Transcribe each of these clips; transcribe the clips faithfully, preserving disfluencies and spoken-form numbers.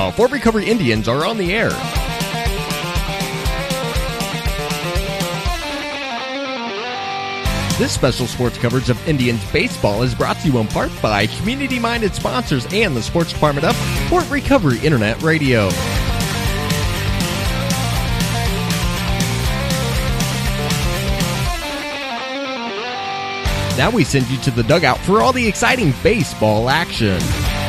The Fort Recovery Indians are on the air. This special sports coverage of Indians baseball is brought to you in part by community-minded sponsors and the sports department of Fort Recovery Internet Radio. Now we send you to the dugout for all the exciting baseball action.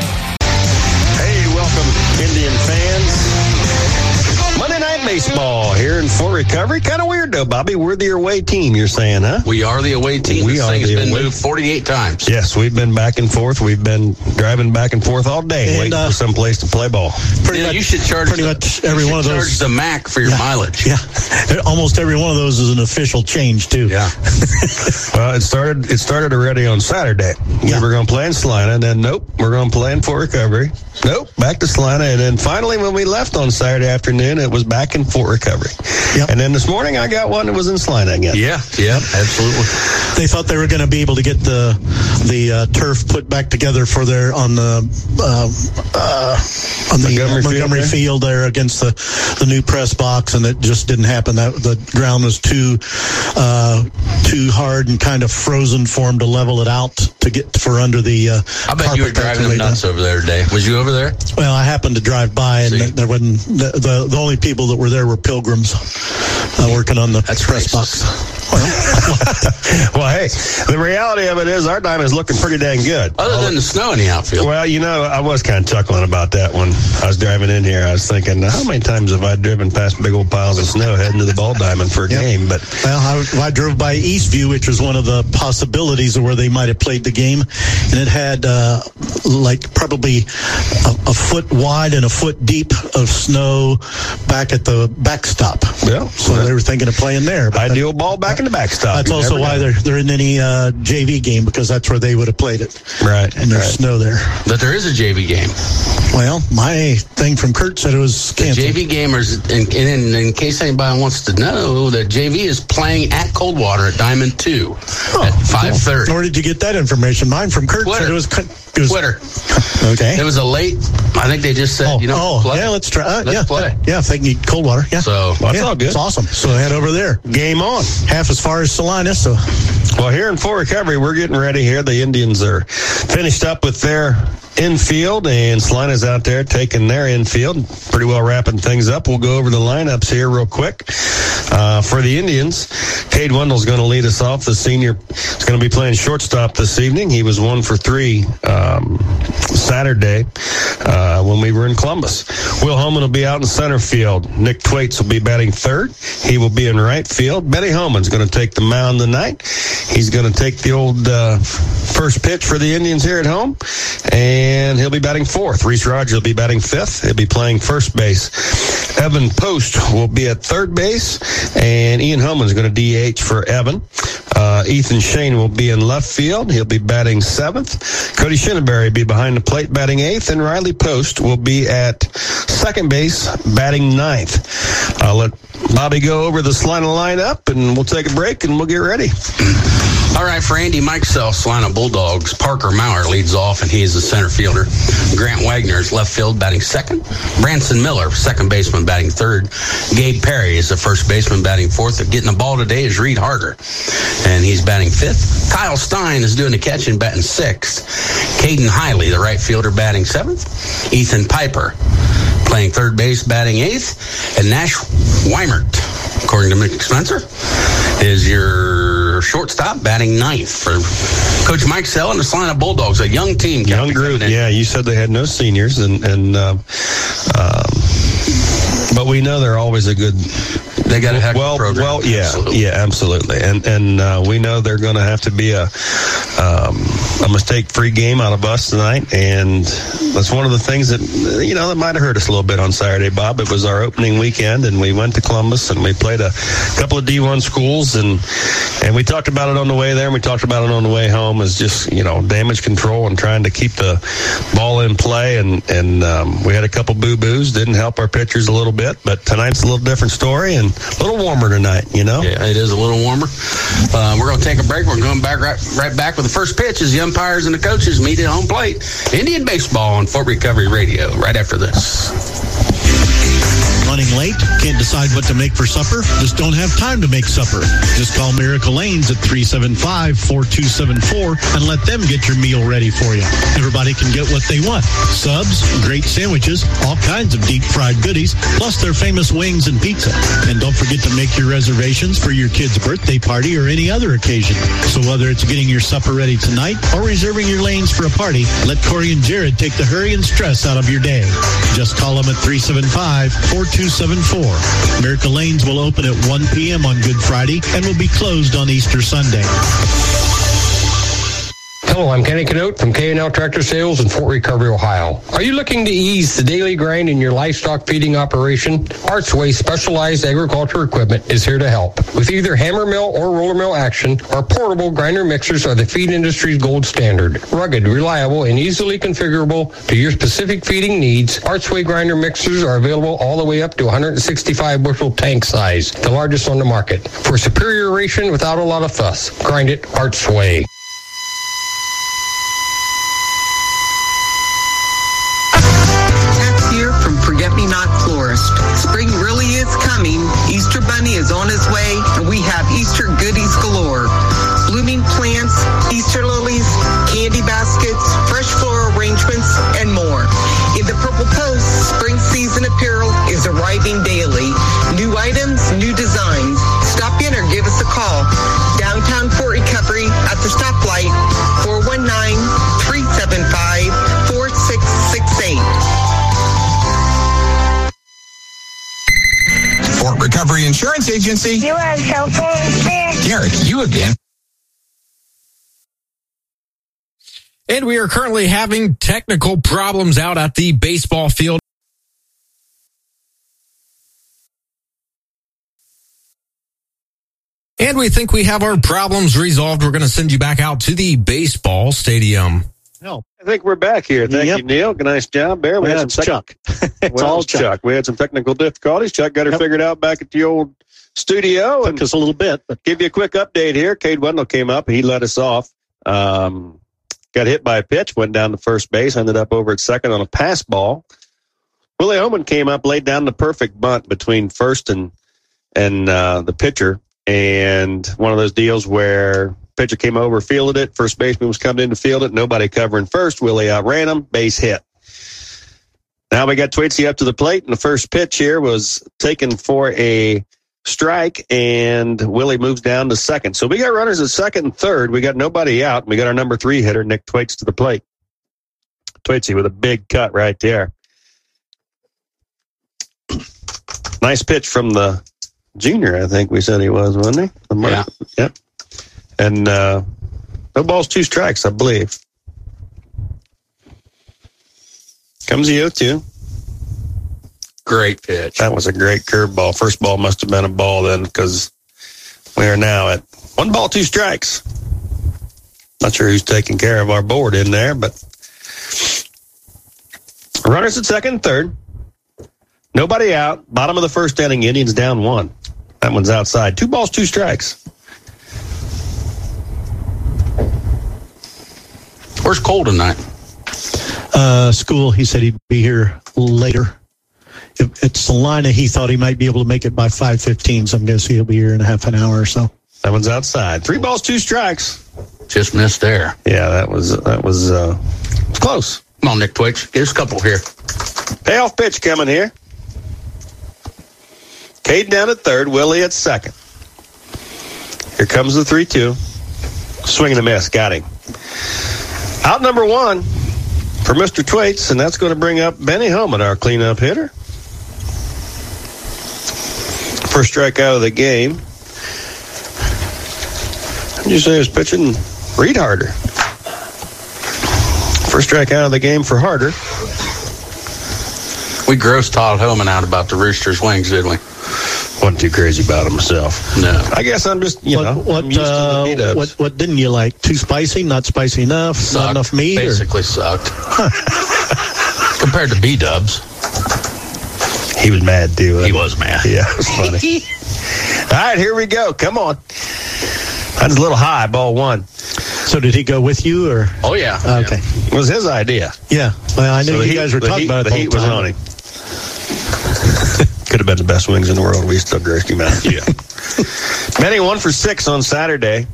Hey, welcome, Indian fans. Monday Night Baseball here in Fort Recovery. Kind of weird, though, Bobby. We're the away team, you're saying, huh? We are the away team. We this are thing's the been away. moved forty-eight times. Yes, we've been back and forth. We've been driving back and forth all day, And, waiting uh, for some place to play ball. Pretty You know, much, you should charge pretty the, much you every should one of those. charge the M A C for your Yeah. mileage. Yeah, almost every one of those is an official change too. Yeah. Well, it started It started already on Saturday. Yeah. We were going to play in Salina, and then, nope, we're going to play in Fort Recovery. Nope, back to Salina. And then finally, when we left on Saturday afternoon, it was back in Fort Recovery. Yep. And then this morning, I got one that was in Salina again. Yeah, yeah, absolutely. They thought they were going to be able to get the the uh, turf put back together for their on the uh, uh, on the Montgomery uh, Montgomery Field Field there against the the new press box, and it just didn't happen. That the ground was too uh, too hard and kind of frozen for them to level it out to get for under the. Uh, I bet you were carpet driving that them they nuts done. over there today. Was you over there? Well, I happened to drive by, and See? there wasn't the, the the only people that were there were pilgrims uh, working on the That's press racist. box. Well, hey, the reality of it is our diamond is looking pretty dang good. Other than the snow in the outfield. Well, you know, I was kind of chuckling about that when I was driving in here. I was thinking, how many times have I driven past big old piles of snow heading to the ball diamond for a Yep. game? But Well, I, I drove by Eastview, which was one of the possibilities of where they might have played the game, and it had uh, like probably a, a foot wide and a foot deep of snow back at the backstop. Yeah, so they were thinking of playing there. But ideal ball back in the backstop. That's You also never why know. they're they're in any uh, J V game, because that's where they would have played it. Right, And there's right. snow there. But there is a J V game. Well, my thing from Kurt said it was The canceled. J V gamers, in, in, in case anybody wants to know, the J V is playing at Coldwater at Diamond two at five thirty. Where did you get that information? Mine from Kurt Twitter. said it was. It was Twitter. Okay. It was a late, I think they just said, Oh, you know, oh play. yeah, let's try. Uh, Let's yeah, play. Yeah, if they can get Coldwater. Yeah. So, Well, that's yeah, all good. It's awesome. So head over there. Game on. Half as far as Salinas. So Well, here in Fort Recovery, we're getting ready here. The Indians are finished up with their infield, and Salina's out there taking their infield, pretty well wrapping things up. We'll go over the lineups here real quick. Uh, for the Indians, Cade Wendell's going to lead us off. The senior is going to be playing shortstop this evening. He was one for three um, Saturday uh, when we were in Columbus. Will Holman will be out in center field. Nick Thwaites will be batting third. He will be in right field. Benny Holman's going to take the mound tonight. He's going to take the old uh, first pitch for the Indians here at home, and he'll be batting fourth. Reese Rogers will be batting fifth. He'll be playing first base. Evan Post will be at third base, and Ian Holman's going to D H for Evan. Uh, Ethan Shane will be in left field. He'll be batting seventh. Cody Shinneberry will be behind the plate batting eighth, and Riley Post will be at second base batting ninth. I'll let Bobby go over the Salina lineup, and we'll take a break, and we'll get ready. all right, for Andy Mikesell, Salina Bulldogs, Parker Maurer leads off, and he is the center fielder. Grant Wagner is left field batting second. Branson Miller, second baseman, batting third. Gabe Perry is the first baseman, batting fourth. Getting the ball today is Reed Harder, and he's batting fifth. Kyle Stein is doing the catching, batting sixth. Caden Hiley, the right fielder, batting seventh. Ethan Piper playing third base, batting eighth. And Nash Weimert, according to Mick Spencer, is your shortstop, batting ninth for Coach Mikesell and the Salina Bulldogs, a young team. Young group, yeah. You said they had no seniors, and and uh, um, but we know they're always a good. They got a heck well, of a program. well, yeah, Absolutely. yeah, absolutely, and and uh, we know they're going to have to be a um, a mistake-free game out of us tonight, and that's one of the things that you know that might have hurt us a little bit on Saturday, Bob. It was our opening weekend, and we went to Columbus and we played a couple of D one schools, and And we talked about it on the way there, and we talked about it on the way home, is just, you know, damage control and trying to keep the ball in play. And, and um, we had a couple boo-boos. Didn't help our pitchers a little bit, but tonight's a little different story and a little warmer tonight, you know? Yeah, it is a little warmer. Uh, we're going to take a break. We're going back right, right back with the first pitch as the umpires and the coaches meet at home plate. Indian Baseball on Fort Recovery Radio right after this. Running late? Can't decide what to make for supper? Just don't have time to make supper. Just call Miracle Lanes at three seven five, four two seven four and let them get your meal ready for you. Everybody can get what they want. Subs, great sandwiches, all kinds of deep fried goodies, plus their famous wings and pizza. And don't forget to make your reservations for your kid's birthday party or any other occasion. So whether it's getting your supper ready tonight or reserving your lanes for a party, let Corey and Jared take the hurry and stress out of your day. Just call them at three seven five, four two seven four. Miracle Lanes will open at one p.m. on Good Friday and will be closed on Easter Sunday. Hello, I'm Kenny Canote from K and L Tractor Sales in Fort Recovery, Ohio. Are you looking to ease the daily grind in your livestock feeding operation? Artsway Specialized Agriculture Equipment is here to help. With either hammer mill or roller mill action, our portable grinder mixers are the feed industry's gold standard. Rugged, reliable, and easily configurable to your specific feeding needs, Artsway grinder mixers are available all the way up to one hundred sixty-five bushel tank size, the largest on the market. For superior ration without a lot of fuss, grind it Artsway. Forget-Me-Not Florist. Spring really is coming. Easter Bunny is on his way, and we have Easter goodies galore. Blooming plants, Easter lilies, candy baskets, fresh floral arrangements, and more. In the Purple Post, spring season apparel is arriving daily. New items, new designs. Stop in or give us a call. Downtown Fort Recovery at the stoplight, four one nine, three seven five, four six six eight. Fort Recovery Insurance Agency. You have cell phone there? Garrett, you again. And we are currently having technical problems out at the baseball field. And we think we have our problems resolved. We're going to send you back out to the baseball stadium. No. I think we're back here. Thank Yep. you, Neil. Nice job, Bear. We Yeah, had it's some tech- Chuck. It's well, all Chuck. Chuck. We had some technical difficulties. Chuck got her Yep. figured out back at the old studio. Took And us a little bit, but give you a quick update here. Cade Wendell came up. He let us off. Um, got hit by a pitch, went down to first base, ended up over at second on a pass ball. Willie Oman came up, laid down the perfect bunt between first and and uh, the pitcher. And one of those deals where pitcher came over, fielded it. First baseman was coming in to field it. Nobody covering first. Willie outran him. Base hit. Now we got Twitzy up to the plate, and the first pitch here was taken for a strike, and Willie moves down to second. So we got runners at second and third. We got nobody out. We got our number three hitter, Nick Twitz, to the plate. Twitzy with a big cut right there. Nice pitch from the junior, I think we said he was, wasn't he? Yeah. Yep. And uh, no balls, two strikes, I believe. Comes the oh two. Great pitch. That was a great curveball. First ball must have been a ball then, because we are now at one ball, two strikes. Not sure who's taking care of our board in there, but runners at second and third. Nobody out. Bottom of the first inning, Indians down one. That one's outside. Two balls, two strikes. Where's Cole tonight? uh, school, he said he'd be here later. If it's Salina, he thought he might be able to make it by five fifteen, so I'm guessing he'll be here in a half an hour or so. That one's outside. Three balls, two strikes. Just missed there. Yeah, that was that was uh, close. Come on, Nick Twitch. Get us a couple here. Payoff pitch coming here. Cade down at third, Willie at second. Here comes the three two. Swing and a miss. Got him. Out number one for Mister Twaits, and that's going to bring up Benny Homan, our cleanup hitter. First strikeout of the game. What did you say he was pitching? Reed Harder. First strikeout of the game for Harder. We grossed Todd Homan out about the Roosters' wings, didn't we? Wasn't too crazy about it myself. No. I guess I'm just, you what, know, what, I'm used uh, to the beat-ups. what, what didn't you like? Too spicy? Not spicy enough? Sucked. Not enough meat? Basically or? sucked. Compared to B-dubs. He was mad, too. He was mad. Yeah, it was funny. All right, here we go. Come on. That's a little high, ball one. So did he go with you, or? Oh, yeah. Okay. It was his idea. Yeah. Well, I knew So you the guys heat- were the talking heat- about it the the heat whole was time. on him. Could have been the best wings in the world. We still graced him out. Yeah. Benny one for six on Saturday.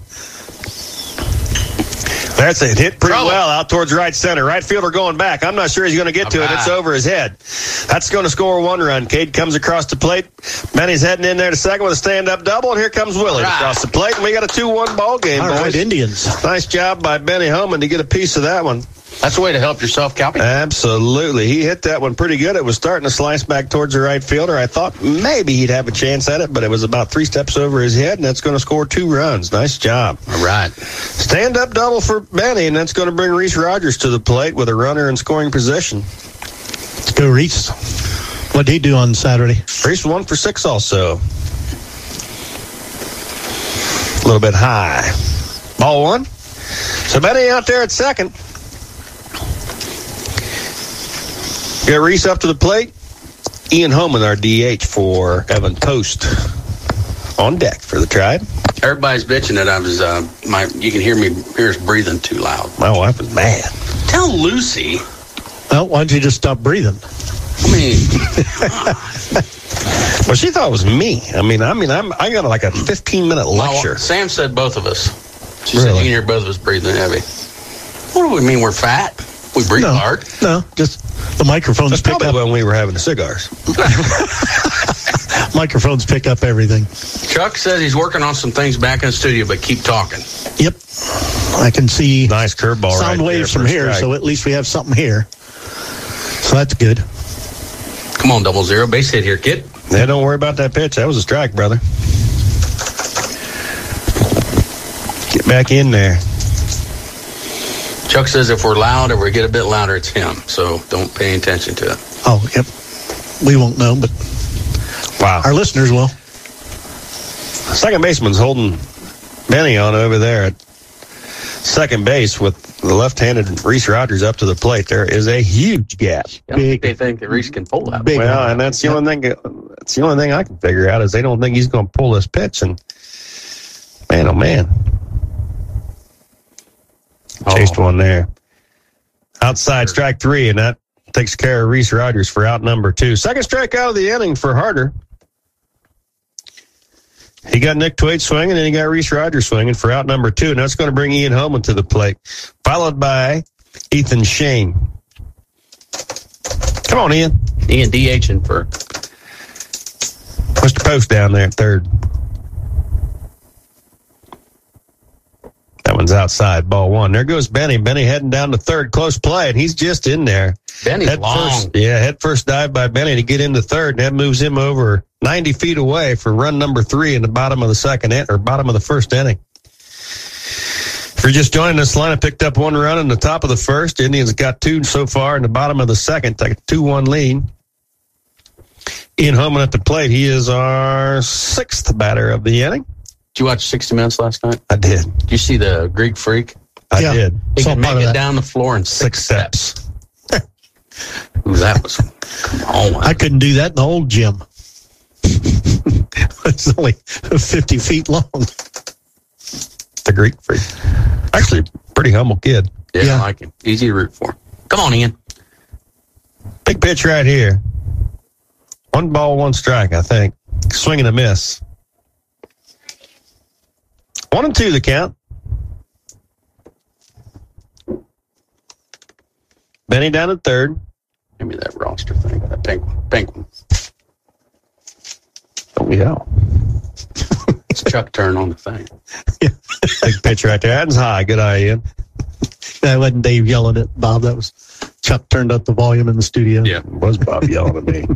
That's it. Hit pretty Trouble. well out towards right center. Right fielder going back. I'm not sure he's going to get to All it. It's right. over his head. That's going to score one run. Cade comes across the plate. Benny's heading in there to second with a stand-up double, and here comes Willie Right. across the plate, and we got a two one ball game, All boys. right, Indians. Nice job by Benny Homan to get a piece of that one. That's a way to help yourself, Calvin. Absolutely. He hit that one pretty good. It was starting to slice back towards the right fielder. I thought maybe he'd have a chance at it, but it was about three steps over his head, and that's going to score two runs. Nice job. All right. Stand-up double for Benny, and that's going to bring Reese Rogers to the plate with a runner in scoring position. Let's go, Reese. What did he do on Saturday? Reese one for six also. A little bit high. Ball one. So Benny out there at second. Get Reese up to the plate. Ian Homan, our D H for Evan Post, on deck for the Tribe. Everybody's bitching that I was, uh, my, you can hear me, hear us breathing too loud. My wife was mad. Tell Lucy. Well, why don't you just stop breathing? I mean, Well, she thought it was me. I mean, I mean, I'm, I got like a fifteen minute lecture. well, Sam said both of us. She said Really? you can hear both of us breathing heavy. What do we mean? We're fat? We breathe No, hard. no, just the microphones That's pick probably up. when we were having the cigars. Microphones pick up everything. Chuck says he's working on some things back in the studio, but keep talking. Yep, I can see Nice curveball. sound right waves there from for a here, strike. so at least we have something here. So that's good. Come on, double zero. Base hit here, kid. Yeah, don't worry about that pitch. That was a strike, brother. Get back in there. Chuck says if we're loud or we get a bit louder, it's him. So don't pay attention to it. Oh, yep. We won't know, but Wow. our listeners will. Second baseman's holding Benny on over there at second base with the left-handed Reese Rogers up to the plate. There is a huge gap. I don't think they think that Reese can pull that. Big. Well, and that's the only thing. That's the only thing I can figure out is they don't think he's going to pull this pitch. And man, oh man, chased one there. Outside strike three, and that takes care of Reese Rogers for out number two. Second strikeout of the inning for Harder. He got Nick Twait swinging, and he got Reese Rogers swinging for out number two. And that's going to bring Ian Homan to the plate, followed by Ethan Shane. Come on, Ian. Ian DHing for Mister Post down there at third. That one's outside, ball one. There goes Benny. Benny heading down to third, close play, and he's just in there. Benny's Head long. First, yeah, head first dive by Benny to get into third, and that moves him over ninety feet away for run number three in the bottom of the second in, or bottom of the first inning. If you're just joining us, Salina picked up one run in the top of the first. Indians got two so far in the bottom of the second, take a two one lead. Ian Homan at the plate. He is our sixth batter of the inning. Did you watch sixty minutes last night? I did. Did you see the Greek Freak? I Yeah. did. He Saw can part make of it that. down the floor in six, Six steps. Ooh, that was, come on. I couldn't do that in the old gym. It's only fifty feet long. The Greek Freak. Actually, pretty humble kid. yeah, yeah. I like him. Easy to root for. Come on, Ian. Big pitch right here. One ball, one strike, I think. Swing and a miss. One and two the count. Benny down at third. Give me that roster thing. That pink one. Pink one. Oh, yeah. It's Chuck turn on the thing. Big pitch right there. That's high. Good eye, Ian. That wasn't Dave yelling at Bob. That was Chuck turned up the volume in the studio. Yeah. It was Bob yelling at me.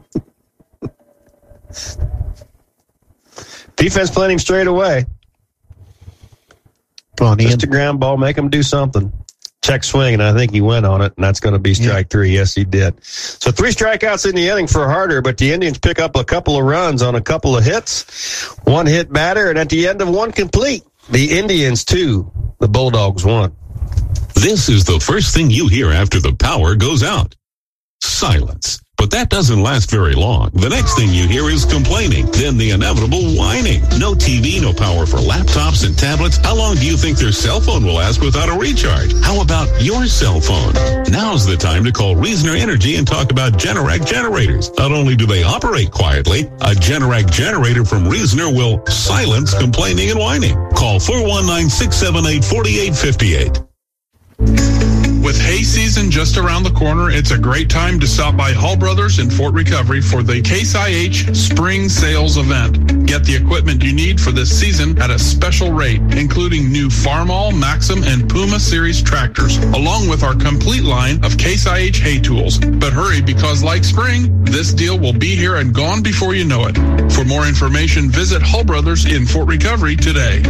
Defense playing him straight away. Come on, Ian. Just a ground ball. Make him do something. Check swing, and I think he went on it, and that's going to be strike yeah. three. Yes, he did. So three strikeouts in the inning for Harder, but the Indians pick up a couple of runs on a couple of hits. One hit batter, and at the end of one complete, the Indians two, the Bulldogs one. This is the first thing you hear after the power goes out. Silence. But that doesn't last very long. The next thing you hear is complaining, then the inevitable whining. No T V, no power for laptops and tablets. How long do you think their cell phone will last without a recharge? How about your cell phone? Now's the time to call Reasoner Energy and talk about Generac generators. Not only do they operate quietly, a Generac generator from Reasoner will silence complaining and whining. Call four one nine, six seven eight, four eight five eight. With hay season just around the corner, it's a great time to stop by Hall Brothers in Fort Recovery for the Case I H Spring Sales Event. Get the equipment you need for this season at a special rate, including new Farmall, Maxim, and Puma Series tractors, along with our complete line of Case I H hay tools. But hurry, because like spring, this deal will be here and gone before you know it. For more information, visit Hall Brothers in Fort Recovery today.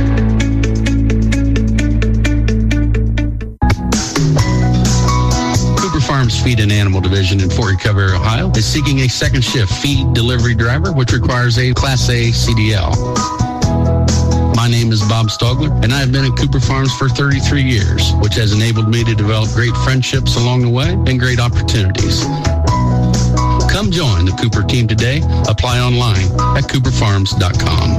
Farms Feed and Animal Division in Fort Recovery, Ohio, is seeking a second shift feed delivery driver, which requires a Class A C D L. My name is Bob Stogler, and I have been at Cooper Farms for thirty-three years, which has enabled me to develop great friendships along the way and great opportunities. Come join the Cooper team today. Apply online at cooper farms dot com.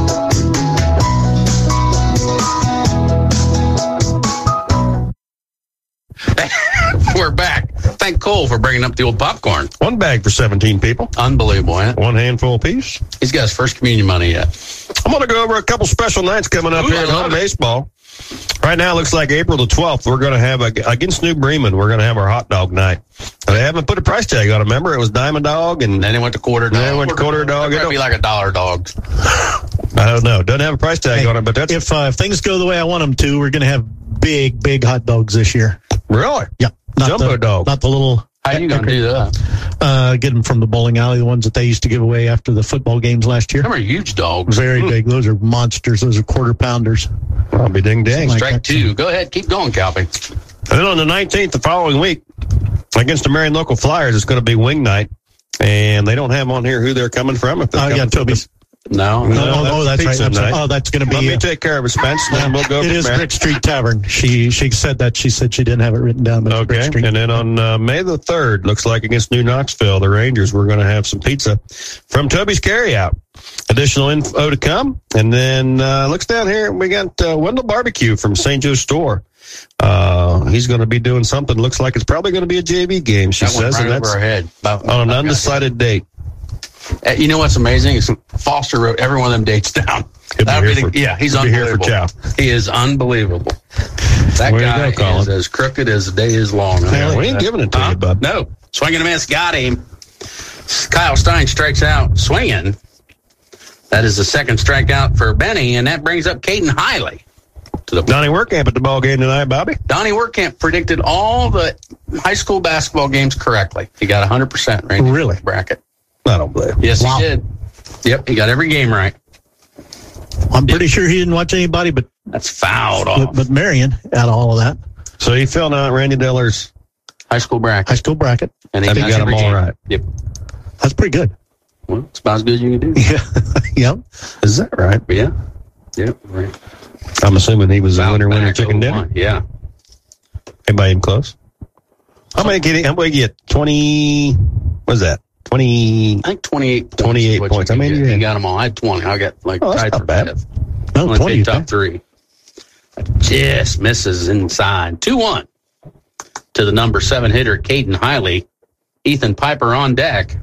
We're back. Thank Cole for bringing up the old popcorn. One bag for seventeen people. Unbelievable, huh? One handful apiece. He's got his first communion money yet. I'm going to go over a couple special nights coming up Ooh, here at home baseball. Right now, it looks like April the twelfth, we're going to have, a, against New Bremen, we're going to have our hot dog night. They haven't put a price tag on it. Remember, it was Diamond Dog. And then it went to Quarter Dog. Then it went to Quarter Dog. It'll be like a dollar dog. I don't know. Doesn't have a price tag hey, on it, but that's... If, uh, if things go the way I want them to, we're going to have big, big hot dogs this year. Really? Yeah. Not Jumbo the, dog. Not the little... How are you going to do that? Uh, get them from the bowling alley, the ones that they used to give away after the football games last year. Them are huge dogs. Very mm. big. Those are monsters. Those are quarter pounders. I'll be ding dang. Like Strike two. Too. Go ahead. Keep going, Calvin. And then on the nineteenth, the following week, against the Marion Local Flyers, it's going to be wing night. And they don't have on here who they're coming from. If they're oh, coming yeah, Toby's. No, no, no, no, that's, that's right. Night. Oh, that's going to be. Let me take care of it, Spence. Then we'll go. It is there. Brick Street Tavern. She she said that. She said she didn't have it written down. But okay. And then on uh, May the third, looks like against New Knoxville, the Rangers, we're going to have some pizza from Toby's Carryout. Additional info to come. And then uh, looks down here, we got uh, Wendell Barbecue from Saint Joe's Store. Uh, he's going to be doing something. Looks like it's probably going to be a J V game. She that says, right and that's over her head. About, on an undecided date. You know what's amazing is Foster wrote every one of them dates down. Be the, for, yeah, he's unbelievable. Here for he is unbelievable. That Where guy go, is as crooked as the day is long. Yeah, we ain't giving it to huh? you, bud. No. Swinging and a miss. Got him. Kyle Stein strikes out swinging. That is the second strikeout for Benny, and that brings up Caden Hiley. To the Donnie Workamp at the ball game tonight, Bobby. Donnie Workamp predicted all the high school basketball games correctly. He got one hundred percent right. Really? Bracket. I don't believe. Yes, wow. he did. Yep, he got every game right. I'm pretty sure he didn't watch anybody, but that's fouled but, off. But Marion out of all of that. So he filled out Randy Diller's high school bracket. High school bracket, and he, and he got them all game. right. Yep, that's pretty good. Well, it's about as good as you can do. Yeah, yep. Is that right? Yeah, yep. Right. I'm assuming he was a winner, winner, chicken dinner. Yeah. Anybody even close? How many get? How many get? Twenty. What is that? Twenty. I think twenty-eight. Points twenty-eight points. I mean, you, you got them all. I had twenty. I got like oh, tied not for bad. fifth. No, Only twenty. Top three. Just misses inside. Two one to the number seven hitter, Caden Hiley. Ethan Piper on deck.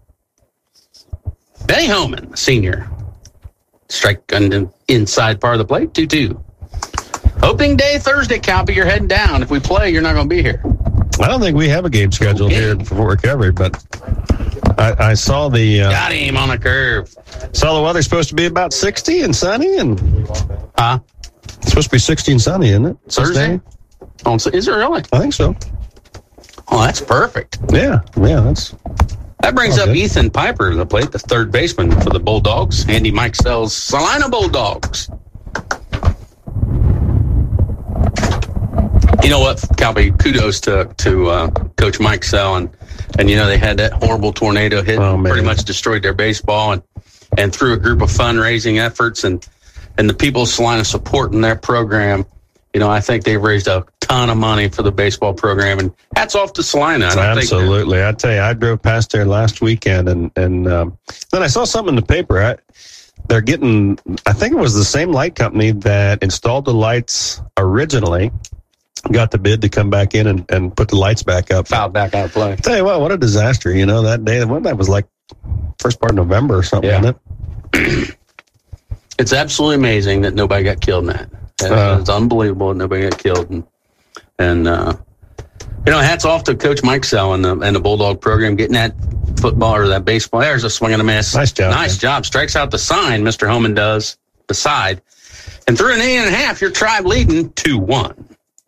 Benny Homan, senior. Strike on the inside part of the plate. two two. Opening day Thursday, Calby. You're heading down. If we play, you're not going to be here. I don't think we have a game scheduled okay. here for Fort Recovery, but I, I saw the... Uh, Got him on the curve. Saw the weather's supposed to be about sixty and sunny, and... Huh? It's supposed to be sixty and sunny, isn't it? Thursday? Oh, is it really? I think so. Oh, that's perfect. Yeah, yeah, that's... That brings oh, up good. Ethan Piper to the plate, the third baseman for the Bulldogs. Andy Mike sells Salina Bulldogs. You know what, Calby, kudos to to uh, Coach Mike Sell. And, and, you know, they had that horrible tornado hit, oh, pretty much destroyed their baseball. And, and through a group of fundraising efforts and, and the people of Salina supporting their program, you know, I think they've raised a ton of money for the baseball program. And hats off to Salina. I Absolutely. Think I tell you, I drove past there last weekend, and, and um, then I saw something in the paper. I, they're getting, I think it was the same light company that installed the lights originally, got the bid to come back in and, and put the lights back up. Fouled back out of play. Tell you what, what a disaster, you know, that day. What, that was like first part of November or something, yeah. Wasn't it? It's absolutely amazing that nobody got killed in that. It's, uh, it's unbelievable that nobody got killed. And, and uh, you know, hats off to Coach Mike Sell and the, and the Bulldog program getting that football or that baseball. There's a swing and a miss. Nice job. Nice man. job. Strikes out the sign, Mister Homan does, the side. And through an inning and a half, your Tribe leading two one.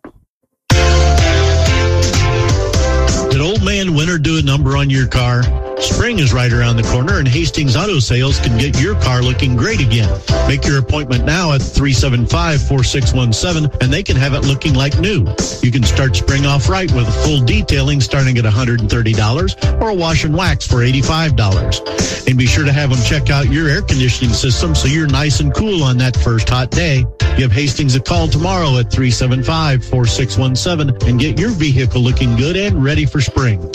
Did Old Man Winter do a number on your car? Spring is right around the corner, and Hastings Auto Sales can get your car looking great again. Make your appointment now at three seven five, four six one seven, and they can have it looking like new. You can start spring off right with a full detailing starting at one hundred thirty dollars or a wash and wax for eighty-five dollars. And be sure to have them check out your air conditioning system so you're nice and cool on that first hot day. Give Hastings a call tomorrow at three seven five, four six one seven and get your vehicle looking good and ready for spring.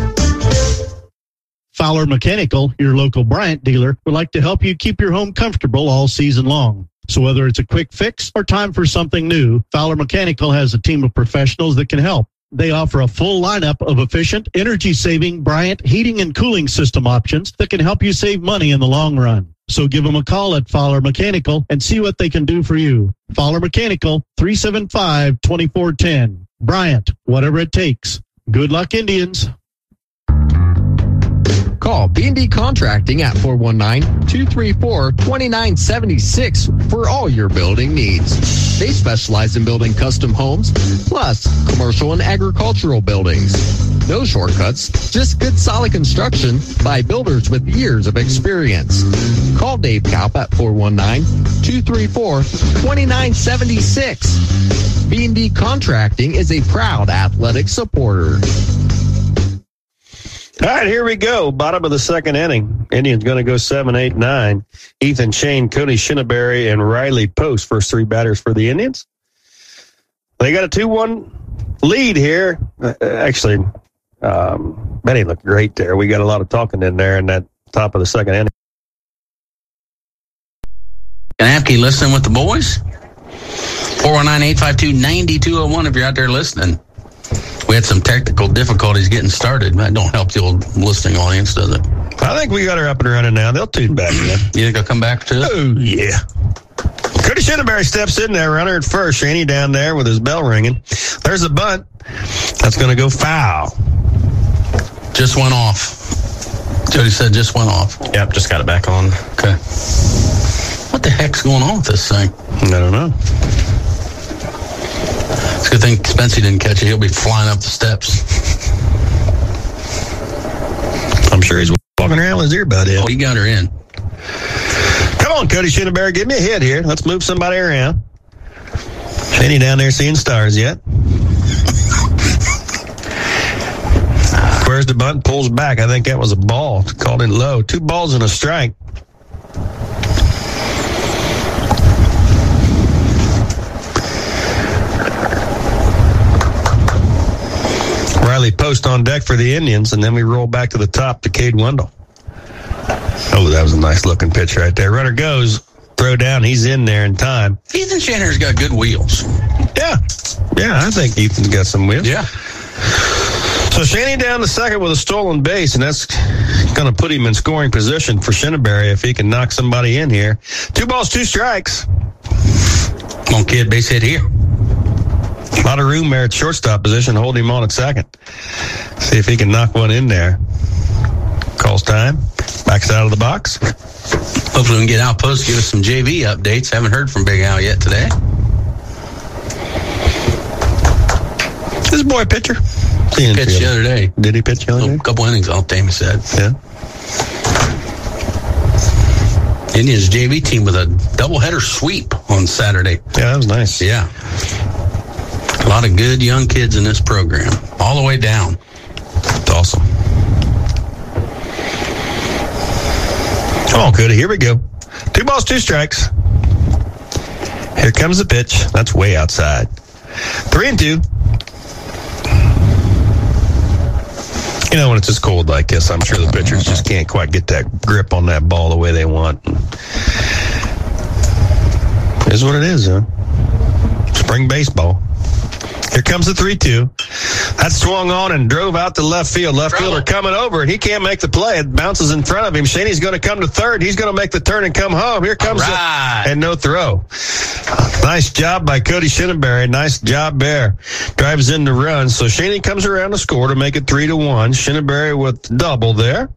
Fowler Mechanical, your local Bryant dealer, would like to help you keep your home comfortable all season long. So whether it's a quick fix or time for something new, Fowler Mechanical has a team of professionals that can help. They offer a full lineup of efficient, energy-saving Bryant heating and cooling system options that can help you save money in the long run. So give them a call at Fowler Mechanical and see what they can do for you. Fowler Mechanical, three seven five, two four one zero. Bryant, whatever it takes. Good luck, Indians. Call B and D Contracting at four one nine, two three four, two nine seven six for all your building needs. They specialize in building custom homes, plus commercial and agricultural buildings. No shortcuts, just good solid construction by builders with years of experience. Call Dave Kaup at four one nine, two three four, two nine seven six. B and D Contracting is a proud athletic supporter. All right, here we go. Bottom of the second inning. Indians going to go seven, eight, nine. Ethan Shane, Cody Shinneberry, and Riley Post, first three batters for the Indians. They got a two one lead here. Uh, actually, um, Benny looked great there. We got a lot of talking in there in that top of the second inning. Kanapke listening with the boys. four one nine, eight five two, nine two zero one if you're out there listening. We had some technical difficulties getting started. That don't help the old listening audience, does it? I think we got her up and running now. They'll tune back in. You think they'll come back to it? Oh, yeah. Cody Shinneberry steps in there, runner at first. Shaney down there with his bell ringing. There's a bunt. That's going to go foul. Just went off. Jody said just went off. Yep, just got it back on. Okay. What the heck's going on with this thing? I don't know. It's a good thing Spency didn't catch it. He'll be flying up the steps. I'm sure he's walking around with his earbud in. Oh, he got her in. Come on, Cody Shinneberry, give me a hit here. Let's move somebody around. Shaney down there seeing stars yet? Squares the bunt, pulls back. I think that was a ball. Called it low. Two balls and a strike. Riley Post on deck for the Indians, and then we roll back to the top to Cade Wendell. Oh, that was a nice looking pitch right there. Runner goes, throw down, he's in there in time. Ethan Shanner's got good wheels. Yeah, yeah, I think Ethan's got some wheels. Yeah. So Shaney down the second with a stolen base, and that's going to put him in scoring position for Shinneberry if he can knock somebody in here. Two balls, two strikes. Come on, kid, base hit here. A lot of room there at shortstop position. Hold him on at second. See if he can knock one in there. Calls time. Backs out of the box. Hopefully we can get Outpost, give us some J V updates. Haven't heard from Big Al yet today. This boy a pitcher. He pitched the other day. Did he pitch the other day? A couple innings, all Tammy said. Yeah. Indians J V team with a doubleheader sweep on Saturday. Yeah, that was nice. Yeah. A lot of good young kids in this program, all the way down. That's awesome. Come on, Cody. Here we go. Two balls, two strikes. Here comes the pitch. That's way outside. Three and two. You know, when it's just cold like this, I'm sure the pitchers just can't quite get that grip on that ball the way they want. It is what it is, huh? Spring baseball. Here comes the three two. That swung on and drove out to left field. Left fielder coming over, and he can't make the play. It bounces in front of him. Shaney's going to come to third. He's going to make the turn and come home. Here comes right. the, and no throw. Nice job by Cody Shinneberry. Nice job there. Drives in the run. So Shaney comes around to score to make it three to one. Shinneberry with double there.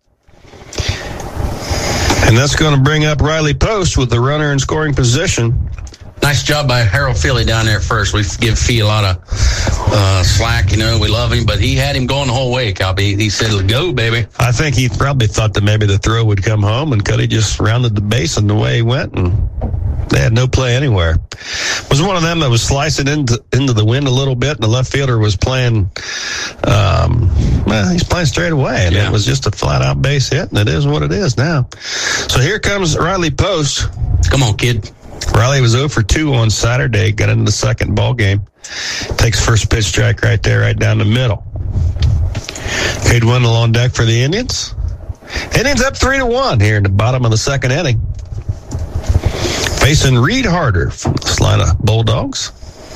And that's going to bring up Riley Post with the runner in scoring position. Nice job by Harold Philly down there at first. We give Fee a lot of uh, slack, you know. We love him, but he had him going the whole way, Copy. He said, go, baby. I think he probably thought that maybe the throw would come home, and Cody just rounded the base and the way he went, and they had no play anywhere. It was one of them that was slicing into into the wind a little bit, and the left fielder was playing, um, well, he's playing straight away, and yeah. It was just a flat-out base hit, and it is what it is now. So here comes Riley Post. Come on, kid. Riley was oh for two on Saturday, got into the second ball game. Takes first pitch strike right there, right down the middle. Cade Wendell on deck for the Indians. Indians up three to one here in the bottom of the second inning. Facing Reed Harder from the Salina Bulldogs.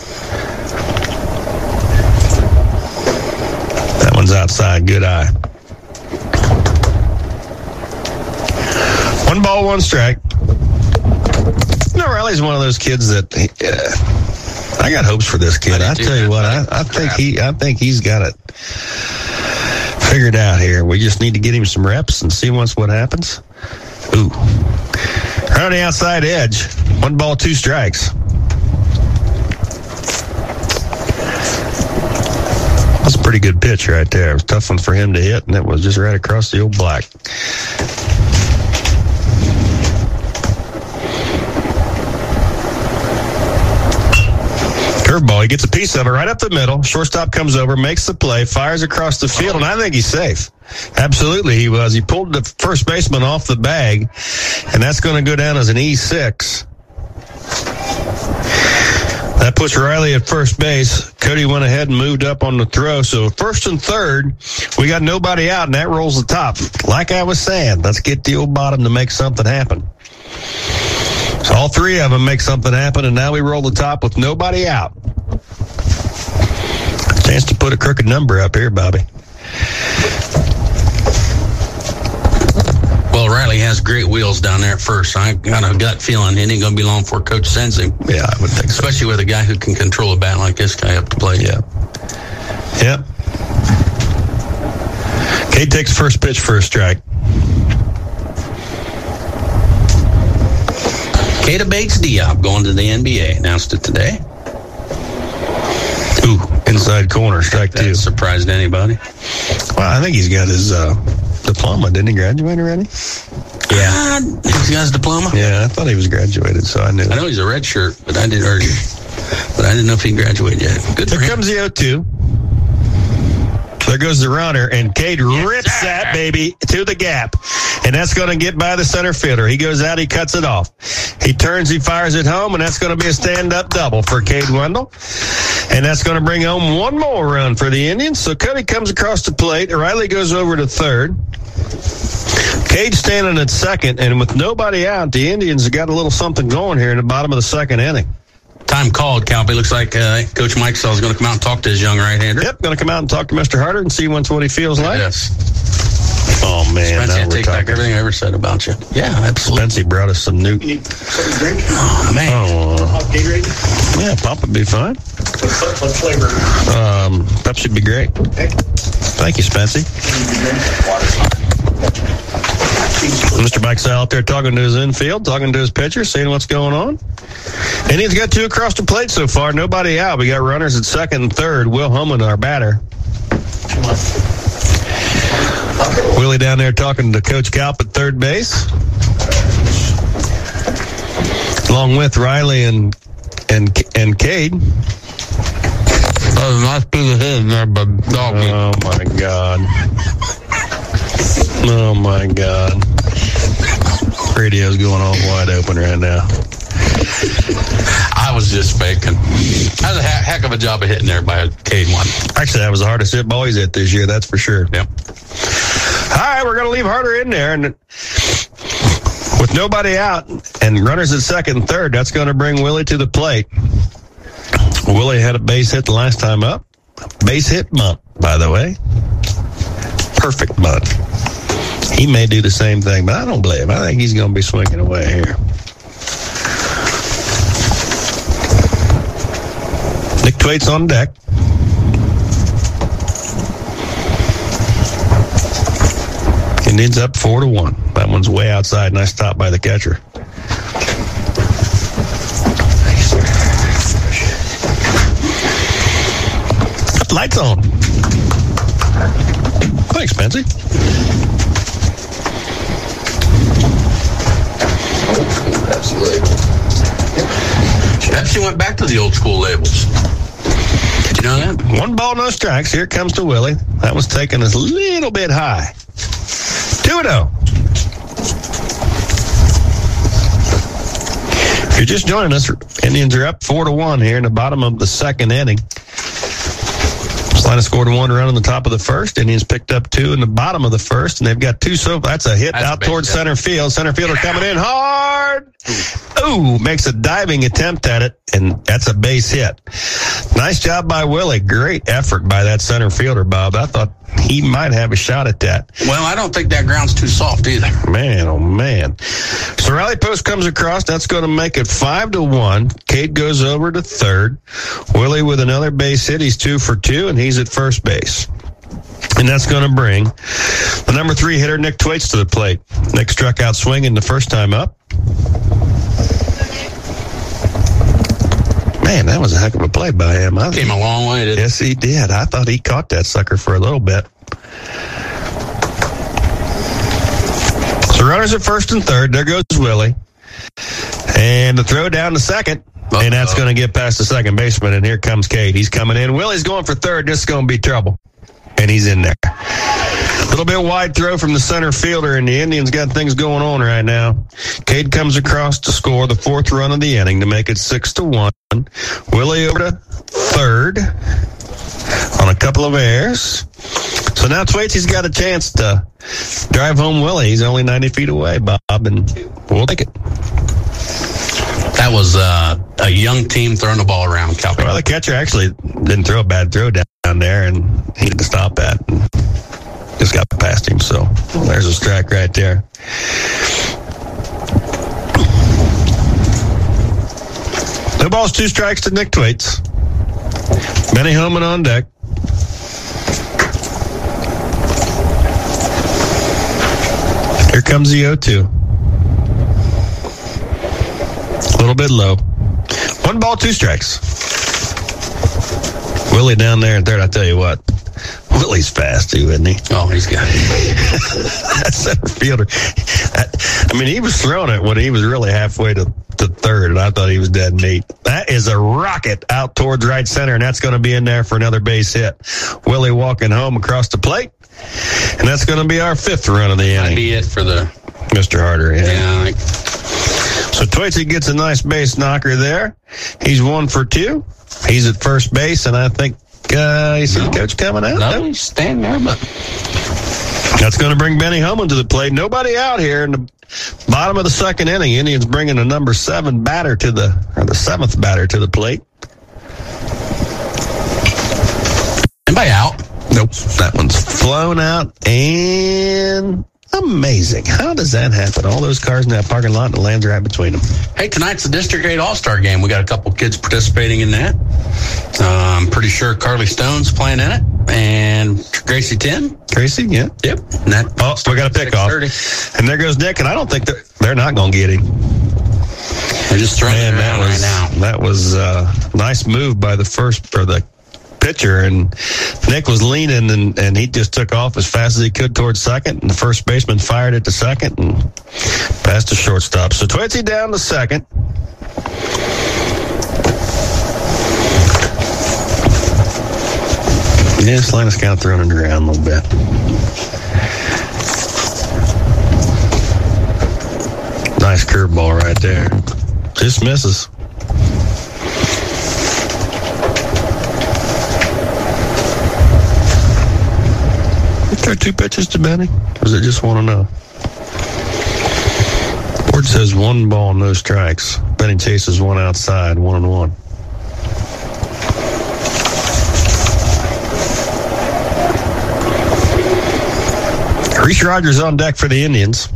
That one's outside, good eye. One ball, one strike. You know, Riley's one of those kids that uh, I got hopes for this kid. I, I tell you what, I, I think he, I think he's got it figured out here. We just need to get him some reps and see once what happens. Ooh, right on the outside edge, one ball, two strikes. That's a pretty good pitch right there. It was a tough one for him to hit, and it was just right across the old black. Curveball. He gets a piece of it right up the middle. Shortstop comes over, makes the play, fires across the field, and I think he's safe. Absolutely he was. He pulled the first baseman off the bag, and that's going to go down as an E six. That puts Riley at first base. Cody went ahead and moved up on the throw. So first and third, we got nobody out, and that rolls the top. Like I was saying, let's get the old bottom to make something happen. So all three of them make something happen, and now we roll the top with nobody out. Chance to put a crooked number up here, Bobby. Well, Riley has great wheels down there at first. I got a gut feeling it ain't going to be long before Coach sends him. Yeah, I would think so. Especially with a guy who can control a bat like this guy up to play. Yeah. Yep. Cade takes first pitch for a strike. Keita Bates-Diop going to the N B A. Announced it today. Ooh, inside corner, strike two. That surprised anybody. Well, I think he's got his uh, diploma. Didn't he graduate already? Yeah. Uh, he's got his diploma? Yeah, I thought he was graduated, so I knew. I know he's a red shirt, but I did or, but I didn't know if he graduated yet. Good for him. Here comes the oh two. There goes the runner, and Cade yes, rips sir. that baby to the gap. And that's going to get by the center fielder. He goes out, he cuts it off. He turns, he fires it home, and that's going to be a stand-up double for Cade Wendell. And that's going to bring home one more run for the Indians. So Cody comes across the plate. Riley goes over to third. Cade standing at second, and with nobody out, the Indians have got a little something going here in the bottom of the second inning. Time called, Calby. Looks like uh, Coach Mike Sell is going to come out and talk to his young right-hander. Yep, going to come out and talk to Mister Harder and see once what he feels like. Yes. Oh, man. Spency, I take back everything I ever said about you. Yeah, absolutely. Spency brought us some new... Oh, man. Oh, uh, yeah, pop would be fine. What flavor? Um, Pepsi would be great. Okay. Thank you, Spency. Mister Mike Sal out there talking to his infield, talking to his pitcher, seeing what's going on. Indians got two across the plate so far. Nobody out. We got runners at second and third. Will Hummon, our batter. Willie down there talking to Coach Kalp at third base. Along with Riley and and and Cade. Oh, nice piece of head in there, but dog meat. Oh, my God. Oh, my God. Radio's going off wide open right now. I was just faking. That was a ha- heck of a job of hitting there by Cade one. Actually, that was the hardest hit ball he's hit this year, that's for sure. Yep. All right, we're going to leave Harder in there. And with nobody out and runners at second and third, that's going to bring Willie to the plate. Willie had a base hit the last time up. Base hit bunt, by the way. Perfect bunt. He may do the same thing, but I don't believe him. I think he's going to be swinging away here. Nick Thwaites on deck. Indians up four to one. That one's way outside. Nice stop by the catcher. Lights on. Thanks, Pansy. Absolutely. Pepsi went back to the old school labels. Did you know that? One ball, no strikes. Here comes to Willie. That was taken a little bit high. two and oh. If you're just joining us, Indians are up four to one here in the bottom of the second inning. Salina scored one run on the top of the first. Indians picked up two in the bottom of the first, and they've got two. So that's a hit that's out a towards hit. center field. Center fielder coming in hard. Ooh, makes a diving attempt at it, and that's a base hit. Nice job by Willie. Great effort by that center fielder, Bob. I thought he might have a shot at that. Well, I don't think that ground's too soft either. Man, oh man. So rally post comes across. That's going to make it five to one. Cade goes over to third. Willie with another base hit. He's two for two, and he's at first base. And that's going to bring the number three hitter, Nick Thwaites, to the plate. Nick struck out swinging the first time up. Man, that was a heck of a play by him. I Came a long way, didn't it? Yes, he did. I thought he caught that sucker for a little bit. So runners at first and third. There goes Willie. And the throw down to second. Uh-oh. And that's going to get past the second baseman. And here comes Cade. He's coming in. Willie's going for third. This is going to be trouble. And he's in there. A little bit wide throw from the center fielder, and the Indians got things going on right now. Cade comes across to score the fourth run of the inning to make it six to one. Willie over to third on a couple of errors. So now Thwaites, he's got a chance to drive home Willie. He's only ninety feet away, Bob, and we'll take it. That was uh, a young team throwing the ball around, Calvin. Well, the catcher actually didn't throw a bad throw down there, and he had to stop that. And just got past him, so there's a strike right there. No balls, two strikes to Nick Thwaites. Benny Holman on deck. Here comes the oh two. A little bit low. One ball, two strikes. Willie down there in third, I tell you what. Willie's fast too, isn't he? Oh, he's got it. That center fielder. I mean, he was throwing it when he was really halfway to, to third, and I thought he was dead meat. That is a rocket out towards right center, and that's going to be in there for another base hit. Willie walking home across the plate, and that's going to be our fifth run of the inning. That'd be it for the Mister Harder. Yeah. yeah like... So Thwaites gets a nice base knocker there. He's one for two. He's at first base, and I think uh, you see no. the coach coming out. No, he's standing there, but that's going to bring Benny Holman to the plate. Nobody out here in the bottom of the second inning. Indians bringing a number seven batter to the, or the seventh batter to the plate. Anybody out? Nope. That one's flown out, and amazing. How does that happen? All those cars in that parking lot and it lands right between them. Hey, tonight's the District eight All-Star Game. We got a couple kids participating in that. Uh, I'm pretty sure Carly Stone's playing in it. And Gracie Ten. Gracie, yeah. Yep. And that oh, we got a pickoff. And there goes Nick, and I don't think they're, they're not going to get him. They're just throwing it around was, right now. That was a nice move by the first, or the pitcher, and Nick was leaning, and, and he just took off as fast as he could towards second, and the first baseman fired it to second and passed to shortstop. So Thwaites down to second. Yeah, Salinas kind of thrown it around a little bit. Nice curveball right there. Just misses. Is there two pitches to Benny? Or is it just one and no? Board says one ball, no strikes. Benny chases one outside, one and one. Reese Rogers on deck for the Indians.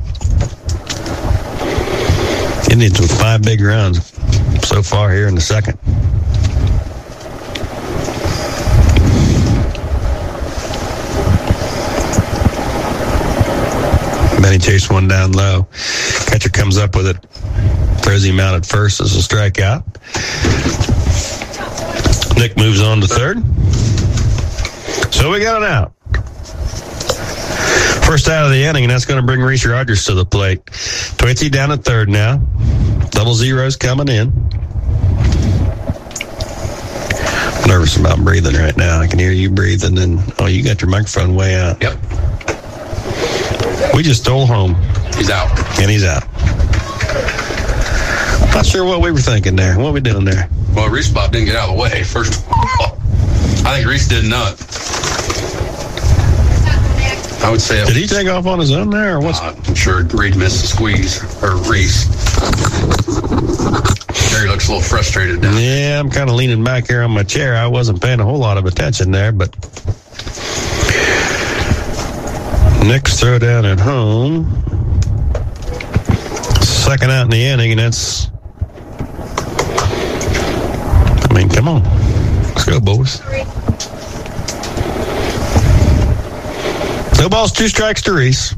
Indians with five big runs so far here in the second. Benny chased one down low. Catcher comes up with it. Throws him out at first as a strikeout. Nick moves on to third. So we got an out. First out of the inning, and that's going to bring Reese Rogers to the plate. Twitzy down at third now. Double zeros coming in. Nervous about breathing right now. I can hear you breathing, and oh, you got your microphone way out. Yep. We just stole home. He's out. And he's out. Not sure what we were thinking there. What are we doing there? Well, Reese Bob didn't get out of the way. First, I think Reese did not. I would say. Did he take off on his own there, or what's? Uh, I'm sure Reed missed the squeeze, or Reese. Jerry looks a little frustrated now. Yeah, I'm kind of leaning back here on my chair. I wasn't paying a whole lot of attention there, but Nick's throw down at home. Second out in the inning, and that's. I mean, come on, let's go, boys. No balls, two strikes to Reese.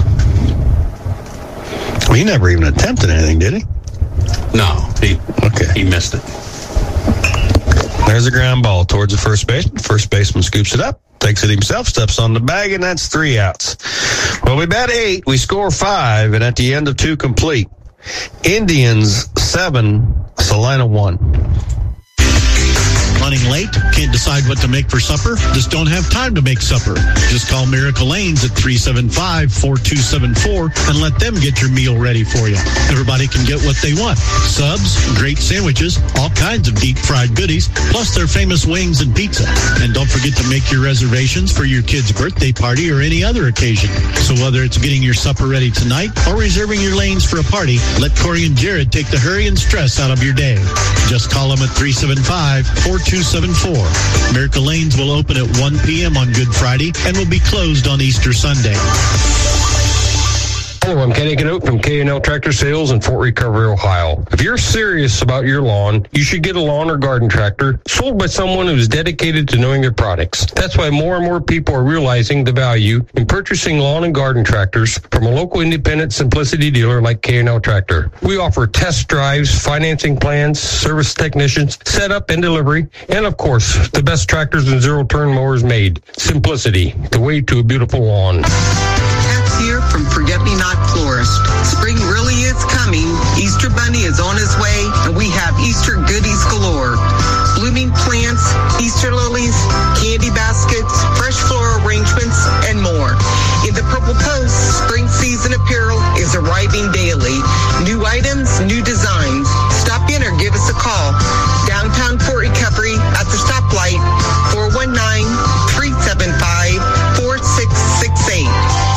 Well, he never even attempted anything, did he? No, he okay. He missed it. There's a ground ball towards the first baseman. First baseman scoops it up, takes it himself, steps on the bag, and that's three outs. Well, we bat eight, we score five, and at the end of two complete, Indians seven, Salina one. Running late? Can't decide what to make for supper? Just don't have time to make supper. Just call Miracle Lanes at three seven five, four two seven four and let them get your meal ready for you. Everybody can get what they want. Subs, great sandwiches, all kinds of deep fried goodies, plus their famous wings and pizza. And don't forget to make your reservations for your kid's birthday party or any other occasion. So whether it's getting your supper ready tonight or reserving your lanes for a party, let Corey and Jared take the hurry and stress out of your day. Just call them at three seven five, four two seven four. Miracle Lanes will open at one p.m. on Good Friday and will be closed on Easter Sunday. Hello, I'm Kenny Canote from K and L Tractor Sales in Fort Recovery, Ohio. If you're serious about your lawn, you should get a lawn or garden tractor sold by someone who's dedicated to knowing their products. That's why more and more people are realizing the value in purchasing lawn and garden tractors from a local independent Simplicity dealer like K and L Tractor. We offer test drives, financing plans, service technicians, setup and delivery, and of course, the best tractors and zero-turn mowers made. Simplicity, the way to a beautiful lawn. Here from Forget Me Not Florist. Spring really is coming. Easter Bunny is on his way, and we have Easter goodies galore. Blooming plants, Easter lilies, candy baskets, fresh floral arrangements, and more. In the Purple Post, spring season apparel is arriving daily. New items, new designs. Stop in or give us a call. Downtown Fort Recovery at the stoplight, four one nine, three seven five, four six six eight.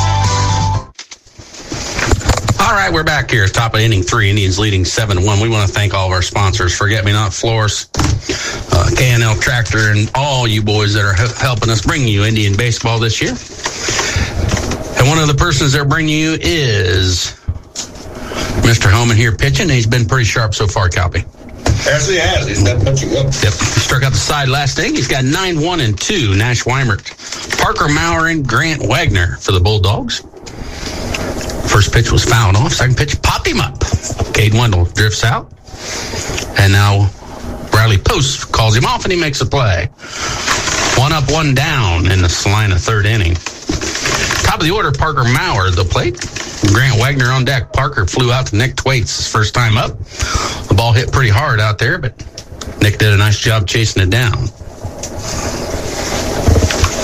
All right, we're back here. Top of inning three, Indians leading seven one. We want to thank all of our sponsors, Forget Me Not Florist, uh, K and L Tractor, and all you boys that are h- helping us bring you Indian baseball this year. And one of the persons they're bringing you is Mister Homan here pitching. He's been pretty sharp so far, Copy. Yes, he has. He's been pitching up. Yep. He struck out the side last inning. He's got nine one and two. Nash Weimert, Parker Maurer, and Grant Wagner for the Bulldogs. First pitch was fouled off. Second pitch popped him up. Cade Wendell drifts out. And now Riley Post calls him off, and he makes a play. One up, one down in the Salina third inning. Top of the order, Parker Maurer at the plate. Grant Wagner on deck. Parker flew out to Nick Thwaites his first time up. The ball hit pretty hard out there, but Nick did a nice job chasing it down.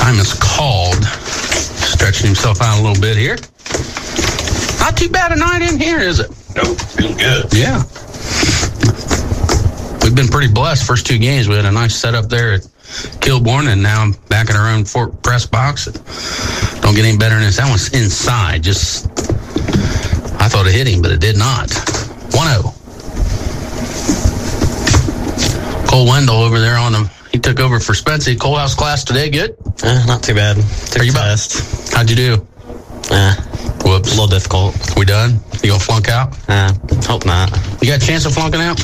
Diamond's called. Stretching himself out a little bit here. Not too bad a night in here, is it? Nope, feeling good. Yeah. We've been pretty blessed. First two games, we had a nice setup there at Kilbourne, and now I'm back in our own Fort press box. Don't get any better than this. That one's inside. Just, I thought it hit him, but it did not. one oh. Cole Wendell over there on him. He took over for Spency. Cole, house class today, good? Uh, not too bad. Took Are you test. How'd you do? Uh, Whoops. A little difficult. We done? You gonna flunk out? Uh, hope not. You got a chance of flunking out?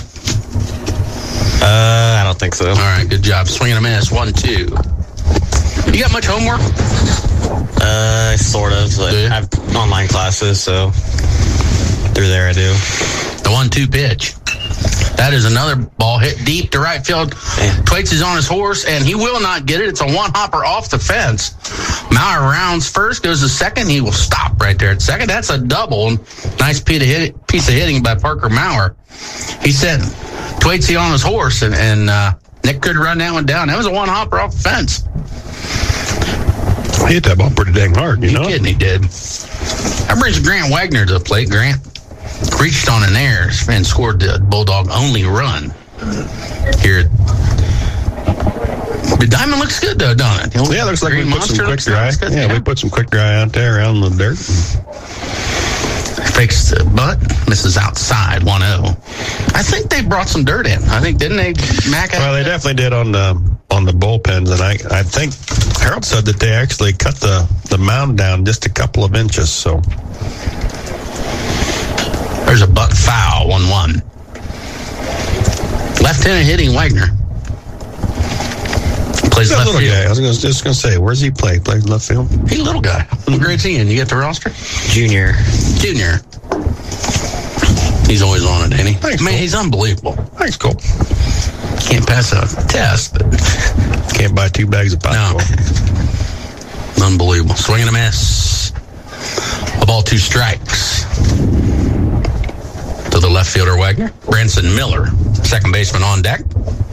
Uh, I don't think so. All right, good job. Swinging a miss. One, two. You got much homework? Uh, sort of. Like, I have online classes, so through there I do. The one two pitch. That is another ball hit deep to right field. Yeah. Twaits is on his horse, and he will not get it. It's a one-hopper off the fence. Maurer rounds first, goes to second. He will stop right there at second. That's a double. Nice piece of, hit, piece of hitting by Parker Maurer. He sent Twaitsy on his horse, and, and uh, Nick could run that one down. That was a one-hopper off the fence. He hit that ball pretty dang hard, you You know? kidding? He did. That brings Grant Wagner to the plate. Grant reached on an air and scored the Bulldog only run here. The diamond looks good though, don't it? Yeah, looks like we Green put some Monster quick looks dry. good, Yeah, yeah. we put some quick dry out there around the dirt. Fakes the butt, misses outside, one oh. I think they brought some dirt in. I think, didn't they, Mac? Well, they definitely did on the on the bullpens, and I I think Harold said that they actually cut the, the mound down just a couple of inches, so. There's a butt foul, one one. Left-handed hitting Wagner. Plays That left little field. guy, I was gonna, just going to say, where's he play? Plays left field? He's a little guy. What grade's he in? You get the roster? Junior. Junior. He's always on it, ain't he? Thanks, Man, Cole. he's unbelievable. Thanks, Cole. Can't pass a test, but Can't buy two bags of popcorn. no. Unbelievable. Swing and a miss. A ball, two strikes. To the left fielder, Wagner. Branson Miller, second baseman on deck.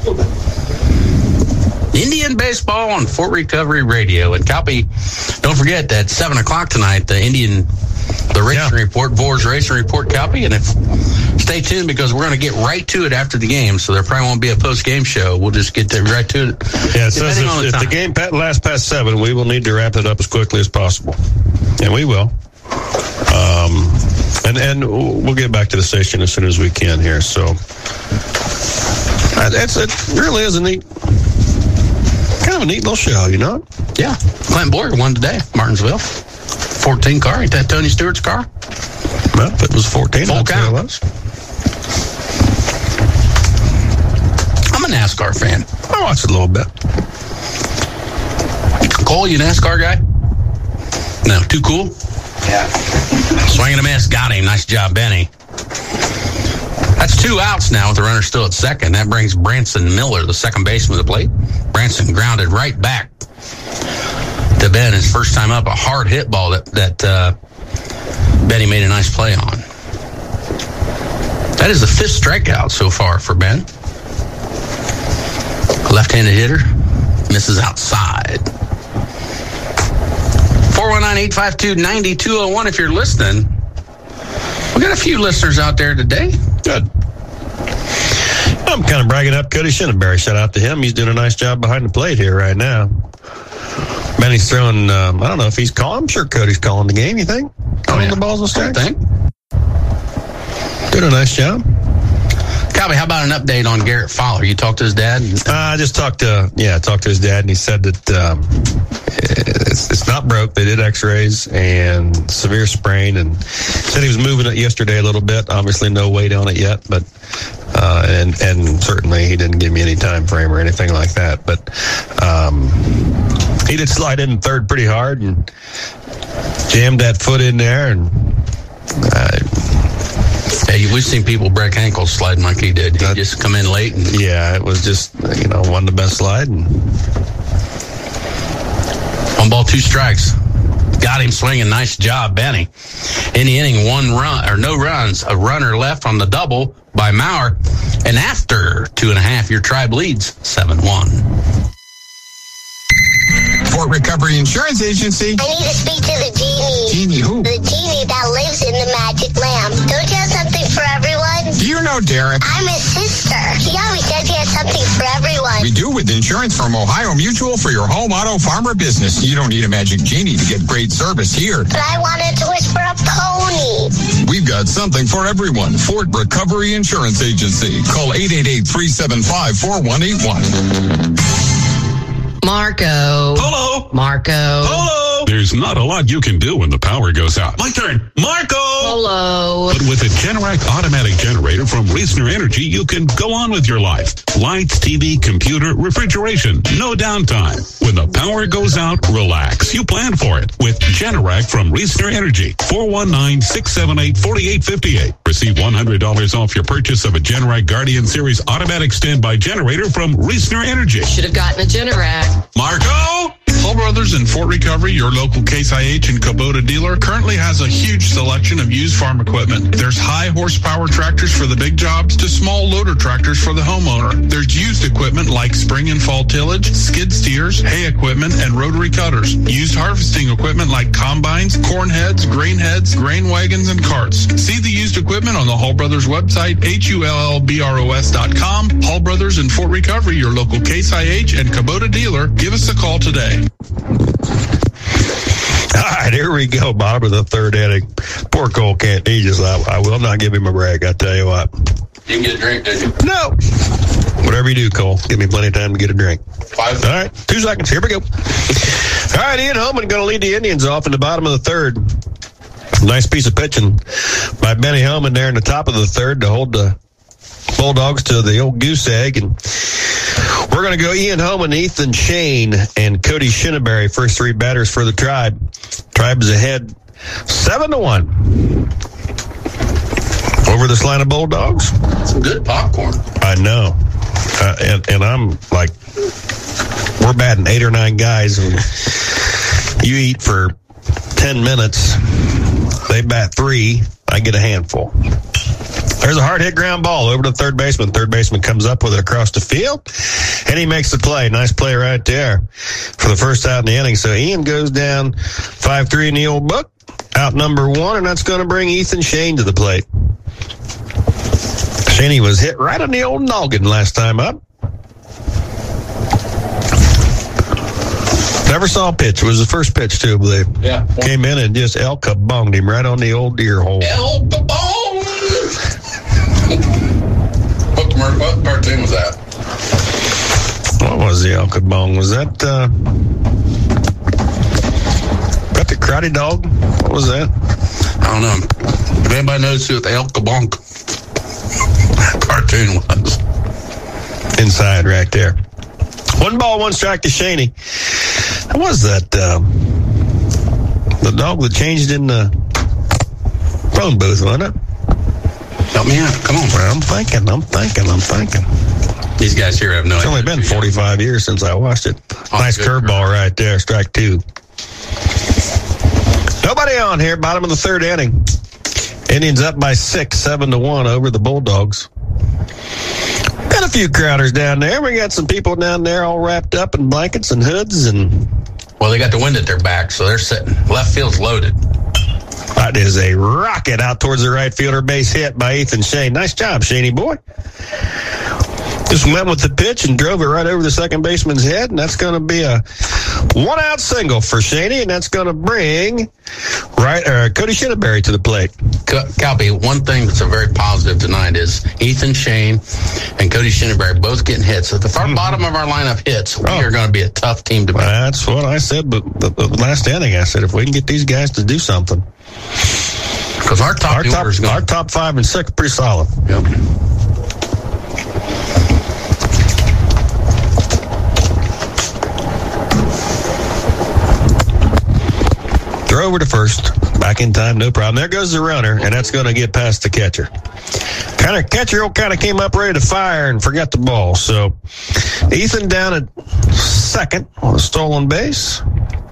Indian baseball on Fort Recovery Radio. And copy, don't forget that seven o'clock tonight, the Indian, the racing Yeah. report, Boers Racing Report copy. And if stay tuned because we're going to get right to it after the game. So there probably won't be a post-game show. We'll just get to, right to it. Yeah, it says depending if, on the if the time. game pa- lasts past seven, we will need to wrap it up as quickly as possible. And we will. Um, and, and we'll get back to the station as soon as we can here. So uh, it's, it really is a neat, kind of a neat little show, you know? Yeah. Clint Boyer won today, Martinsville. fourteen car. Ain't that Tony Stewart's car? Well, if it was fourteen, Full I'd say it count. was. I'm a NASCAR fan. I watched it a little bit. Cole, you a NASCAR guy? No, too cool? Yeah. Swing and a miss. Got him. Nice job, Benny. That's two outs now with the runner still at second. That brings Branson Miller, the second baseman, to the plate. Branson grounded right back to Ben. His first time up, a hard hit ball that, that uh, Benny made a nice play on. That is the fifth strikeout so far for Ben. Left-handed hitter. Misses outside. four one nine, eight five two, nine two oh one if you're listening. We got a few listeners out there today. Good. I'm kind of bragging up Cody Shinneberry. Shout out to him. He's doing a nice job behind the plate here right now. Benny's throwing, um, I don't know if he's calling. I'm sure Cody's calling the game, you think? Calling yeah. the balls and I strikes? think. Doing a nice job. Cobby, how about an update on Garrett Fowler? You talked to his dad? Uh, I just talked to, yeah, talked to his dad, and he said that um, it's, it's not broke. They did x-rays and severe sprain, and said he was moving it yesterday a little bit. Obviously no weight on it yet, but uh, and and certainly he didn't give me any time frame or anything like that. But um, he did slide in third pretty hard and jammed that foot in there, and uh, Hey, we've seen people break ankles sliding like he did. He that, just come in late. And yeah, it was just, you know, one of the best slide. And one ball, two strikes. Got him swinging. Nice job, Benny. In the inning, one run, or no runs. A runner left on the double by Maurer. And after two and a half, your Tribe leads seven one. Fort Recovery Insurance Agency. I need to speak to the genie. Genie who? The genie that lives in the magic lamp. Don't you have something for everyone? Do you know Derek? I'm his sister. He always says he has something for everyone. We do with insurance from Ohio Mutual for your home, auto, farm, or business. You don't need a magic genie to get great service here. But I wanted to wish for a pony. We've got something for everyone. Fort Recovery Insurance Agency. Call eight eight eight, three seven five, four one eight one. Marco. Hello. Marco. Hello. There's not a lot you can do when the power goes out. My turn. Marco. Hello. But with a Generac automatic generator from Reisner Energy, you can go on with your life. Lights, T V, computer, refrigeration, no downtime. When the power goes out, relax. You planned for it with Generac from Reisner Energy. four one nine, six seven eight, four eight five eight. Receive one hundred dollars off your purchase of a Generac Guardian Series automatic standby generator from Reisner Energy. Should have gotten a Generac. Marco. Hull Brothers in Fort Recovery, your local Case I H and Kubota dealer, currently has a huge selection of used farm equipment. There's high horsepower tractors for the big jobs to small loader tractors for the homeowner. There's used equipment like spring and fall tillage, skid steers, hay equipment, and rotary cutters. Used harvesting equipment like combines, corn heads, grain heads, grain wagons, and carts. See the used equipment on the Hull Brothers website, H U L L B R O S dot com. Hull Brothers in Fort Recovery, your local Case I H and Kubota dealer. Give us a call today. All right, here we go, bottom of the third inning. Poor Cole can't. He just, I, I will not give him a break, I tell you what. You can get a drink, did you? No. Whatever you do, Cole, give me plenty of time to get a drink. Five. All right, two seconds. Here we go. All right, Ian Holman going to lead the Indians off in the bottom of the third. Nice piece of pitching by Benny Holman there in the top of the third to hold the Bulldogs to the old goose egg. And we're going to go Ian Holman, Ethan Shane, and Cody Shinneberry, first three batters for the Tribe. Tribe is ahead seven to one over this line of Bulldogs. Some good popcorn. I know. Uh, and, and I'm like, we're batting eight or nine guys, and you eat for ten minutes. They bat three. I get a handful. There's a hard hit ground ball over to the third baseman. Third baseman comes up with it across the field, and he makes the play. Nice play right there for the first out in the inning. So Ian goes down five three in the old book, out number one, and that's going to bring Ethan Shane to the plate. Shaney was hit right on the old noggin last time up. Never saw a pitch. It was the first pitch, too, I believe. Yeah. Came in and just El Kabonged him right on the old ear hole. El Kabong! what, what cartoon was that? What was the El Kabong? Was that, uh... that the Karate Dog? What was that? I don't know. If anybody knows who the El Kabong cartoon was. Inside right there. One ball, one strike to Shaney. What was that? Um, the dog that changed in the phone booth, wasn't it? Help me out. Come on. Well, I'm thinking, I'm thinking, I'm thinking. These guys here have no it's idea. It's only been forty-five years since I watched it. Oh, nice curveball right there, strike two. Nobody on here, bottom of the third inning. Indians up by six, seven to one over the Bulldogs. Got a few crowders down there. We got some people down there all wrapped up in blankets and hoods. And well, they got the wind at their back, so they're sitting. Left field's loaded. That is a rocket out towards the right fielder, base hit by Ethan Shane. Nice job, Shaney boy. Just went with the pitch and drove it right over the second baseman's head, and that's going to be a one-out single for Shaney, and that's going to bring right uh, Cody Shinneberry to the plate. Calby, one thing that's a very positive tonight is Ethan Shane and Cody Shinneberry both getting hits. If our mm-hmm. bottom of our lineup hits, we oh. are going to be a tough team to beat. That's what I said, but the, the last inning I said if we can get these guys to do something. Because our top, our top, our top five and six pretty solid. Yep. Throw over to first. Back in time, no problem. There goes the runner, and that's going to get past the catcher. Kind of catcher kind of came up ready to fire and forgot the ball. So Ethan down at second on a stolen base.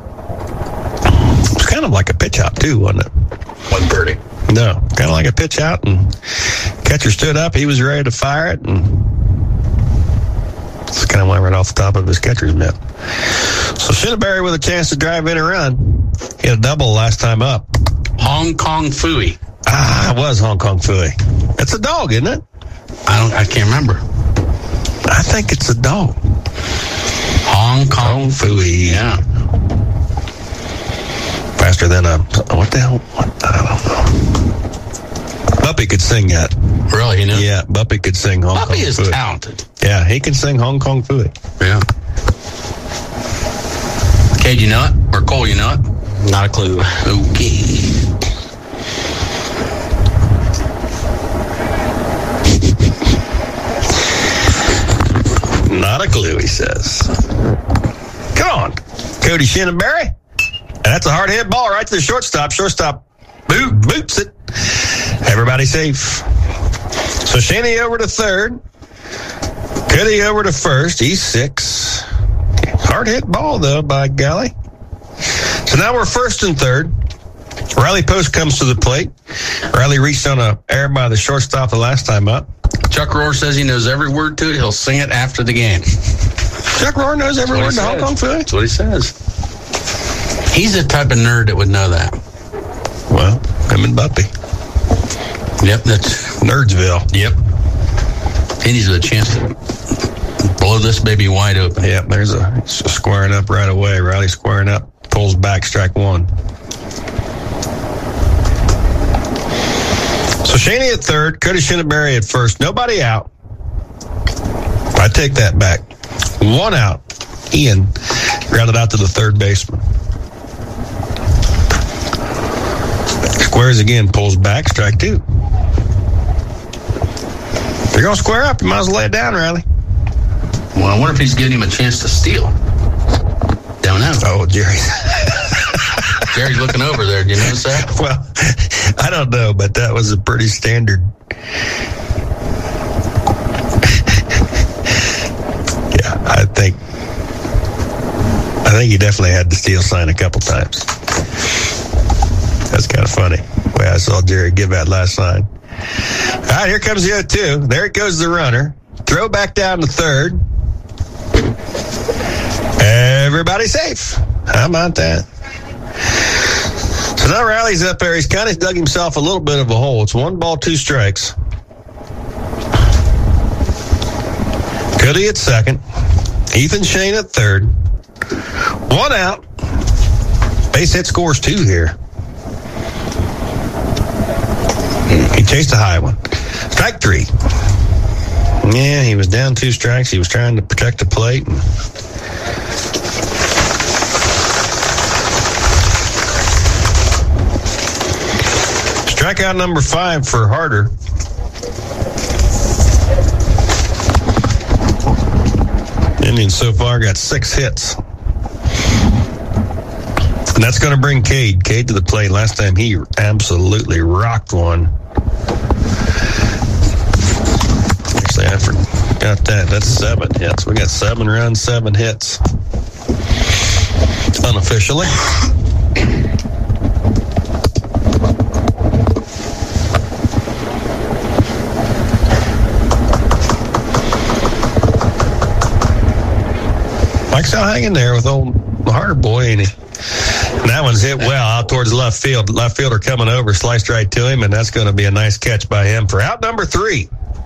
It was kind of like a pitch out too, wasn't it? One birdie. No, kind of like a pitch out, and catcher stood up. He was ready to fire it, and It's kind of went right off the top of his catcher's mitt. So Shinneberry with a chance to drive in a run. He had a double last time up. Hong Kong Phooey. Ah, it was Hong Kong Phooey. It's a dog, isn't it? I don't. I can't remember. I think it's a dog. Hong Kong Phooey. Yeah. Faster than a what the hell? What? I don't know. Buppy could sing that. Really, you know? Yeah, Buppy could sing Hong Buppy Kong is Phooey. talented. Yeah, he can sing Hong Kong Phooey. Yeah. Cade, you know it? Or Cole, you know it? Not a clue. Okay. Not a clue, he says. Come on, Cody Shinneberry. And that's a hard hit ball right to the shortstop. Shortstop boot, boots it. Everybody safe. So Shanny over to third. Cody over to first. He's six. Hard hit ball, though, by golly. So now we're first and third. Riley Post comes to the plate. Riley reached on a error by the shortstop the last time up. Chuck Rohr says he knows every word to it. He'll sing it after the game. Chuck Rohr knows every word to Hong Kong Phooey? That's what he says. He's the type of nerd that would know that. Well, him and Buppy. Yep, that's Nerdsville. Yep. He needs a chance to blow this baby wide open. Yep, there's a squaring up right away. Riley squaring up, pulls back, strike one. So Shaney at third, Cody Shinneberry at first. Nobody out. I take that back. One out. Ian grounded out to the third baseman. Squares again, pulls back, strike two. If you're going to square up, you might as well lay it down, Riley. Well, I wonder if he's giving him a chance to steal. Don't know. Oh, Jerry. Jerry's looking over there. Did you notice that? Well, I don't know, but that was a pretty standard. Yeah, I think I think he definitely had the steal sign a couple times. That's kind of funny. The way I saw Jerry give that last sign. All right, here comes the oh two. There it goes the runner. Throw back down to third. Everybody safe. How about that? So now Riley's up there. He's kind of dug himself a little bit of a hole. It's one ball, two strikes. Cody at second. Ethan Shane at third. One out. Base hit scores two here. He chased a high one. Strike three. Yeah, he was down two strikes. He was trying to protect the plate. Strikeout number five for Harder. Indians so far got six hits. And that's going to bring Cade. Cade to the plate. Last time he absolutely rocked one. Actually, I forgot that. That's seven hits. We got seven runs, seven hits. Unofficially. Mike's out hanging there with old Harder boy, ain't he? And that one's hit well out towards left field. Left fielder coming over, sliced right to him, and that's going to be a nice catch by him for out number three.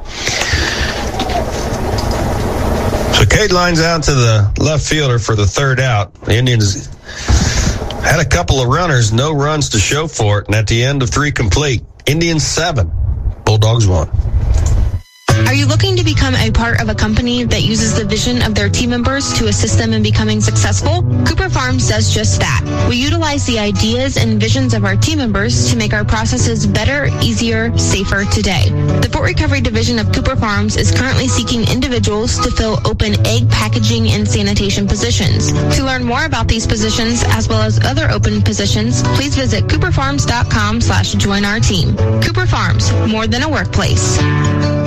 So Cade lines out to the left fielder for the third out. The Indians had a couple of runners, no runs to show for it, and at the end of three complete, Indians seven, Bulldogs one. Are you looking to become a part of a company that uses the vision of their team members to assist them in becoming successful? Cooper Farms does just that. We utilize the ideas and visions of our team members to make our processes better, easier, safer today. The Fort Recovery Division of Cooper Farms is currently seeking individuals to fill open egg packaging and sanitation positions. To learn more about these positions, as well as other open positions, please visit cooperfarms.com slash join our team. Cooper Farms, more than a workplace.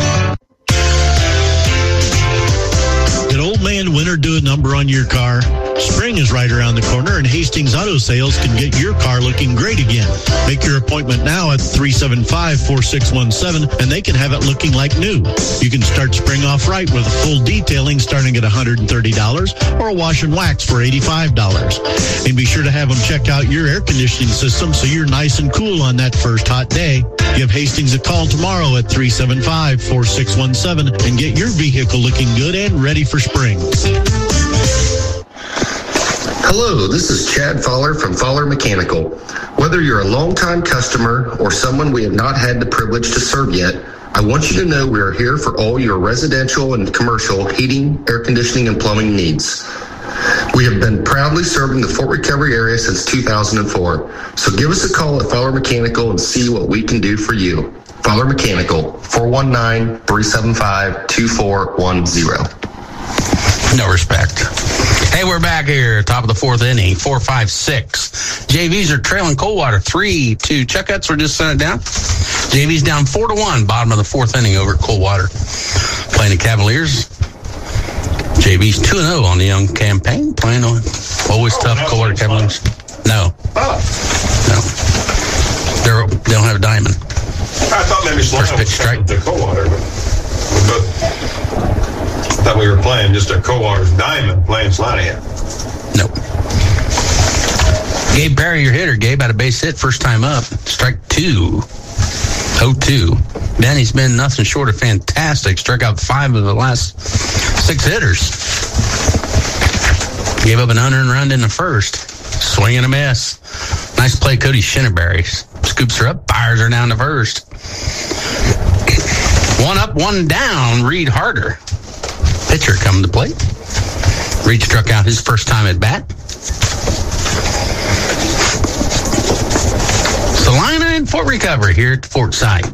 Did Old Man Winter do a number on your car? Spring is right around the corner, and Hastings Auto Sales can get your car looking great again. Make your appointment now at three seven five, four six one seven, and they can have it looking like new. You can start spring off right with a full detailing starting at one hundred thirty dollars or a wash and wax for eighty-five dollars. And be sure to have them check out your air conditioning system so you're nice and cool on that first hot day. Give Hastings a call tomorrow at three seven five, four six one seven and get your vehicle looking good and ready for spring. Hello, this is Chad Fowler from Fowler Mechanical. Whether you're a longtime customer or someone we have not had the privilege to serve yet, I want you to know we are here for all your residential and commercial heating, air conditioning, and plumbing needs. We have been proudly serving the Fort Recovery area since two thousand four, so give us a call at Fowler Mechanical and see what we can do for you. Fowler Mechanical, four one nine, three seven five, two four one zero. No respect. Hey, we're back here, top of the fourth inning, four five six. J Vs are trailing Coldwater three two. Chuck Etzler just sent it down. J Vs down four to one, bottom of the fourth inning over at Coldwater. Playing the Cavaliers. J V's two and oh on the young campaign, playing on always oh, tough Coldwater Cavaliers. No. Oh. No. They're, they don't have a diamond. I thought maybe First pitch strike. The Coldwater, but, but I thought we were playing just a Coldwater's diamond playing Slania. Nope. Gabe Perry, your hitter. Gabe had a base hit first time up. Strike two. oh two. Benny's been nothing short of fantastic. Struck out five of the last six hitters. Gave up an unearned run in the first. Swing and a miss. Nice play, Cody Shinneberry. Scoops her up, fires her down to first. One up, one down. Reed Harder. Pitcher coming to plate. Reed struck out his first time at bat. Salina and Fort Recovery here at the Fort site.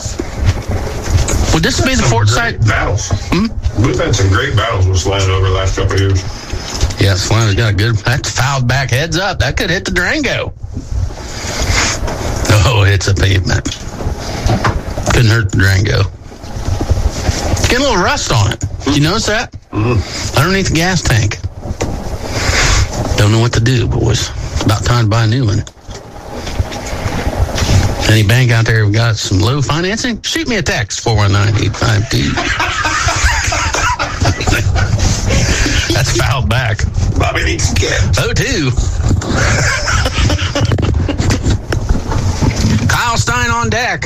Would this be the Fort site? Battles. Hmm? We've had some great battles with Salina over the last couple of years. Yeah, Salina's got a good. That's fouled back heads up. That could hit the Durango. Oh, it's a pavement. Couldn't hurt the Durango. Getting a little rust on it. Did you notice that? Mm-hmm. Underneath the gas tank. Don't know what to do, boys. It's about time to buy a new one. Any bank out there who got some low financing? Shoot me a text, four one nine, eight five two. That's fouled back. Bobby needs to get. oh two. Kyle Stein on deck.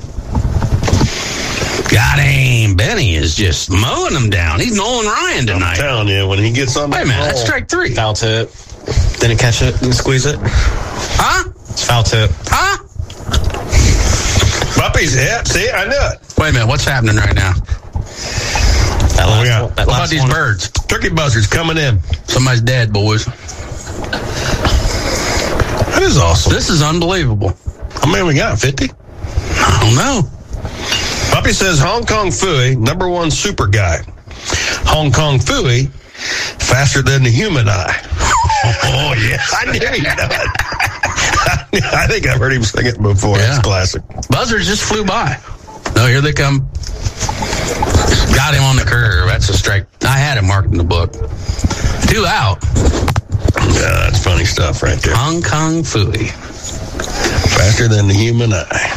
Got him. Benny is just mowing them down. He's Nolan Ryan tonight. I'm telling you, when he gets on the Wait a minute, ball. that's strike three. Foul tip. Didn't catch it. Didn't squeeze it. Huh? It's foul tip. Huh? Bumpy's hit. See, I knew it. Wait a minute, what's happening right now? That last got, one, that what last about these one. birds? Turkey buzzards coming in. Somebody's dead, boys. That is awesome. This is unbelievable. How many we got? fifty? I don't know. Puppy says Hong Kong Phooey, number one super guy. Hong Kong Phooey, faster than the human eye. Oh, yes. I knew you know it. I think I've heard him sing it before. Yeah. It's classic. Buzzards just flew by. No, here they come. Got him on the curve. That's a strike. I had him marked in the book. Two out. Yeah, that's funny stuff right there. Hong Kong Phooey. Faster than the human eye.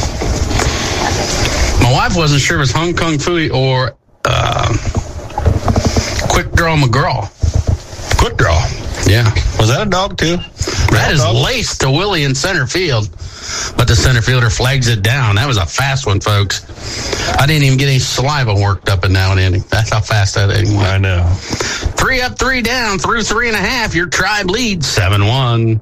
My wife wasn't sure if it was Hong Kong Phooey or uh, Quick Draw McGraw. Quick Draw. Yeah. Was that a dog, too? That is dog? laced to Willie in center field. But the center fielder flags it down. That was a fast one, folks. I didn't even get any saliva worked up in that one inning. That's how fast that inning went. I know. Three up, three down, through three and a half. Your Tribe leads seven one.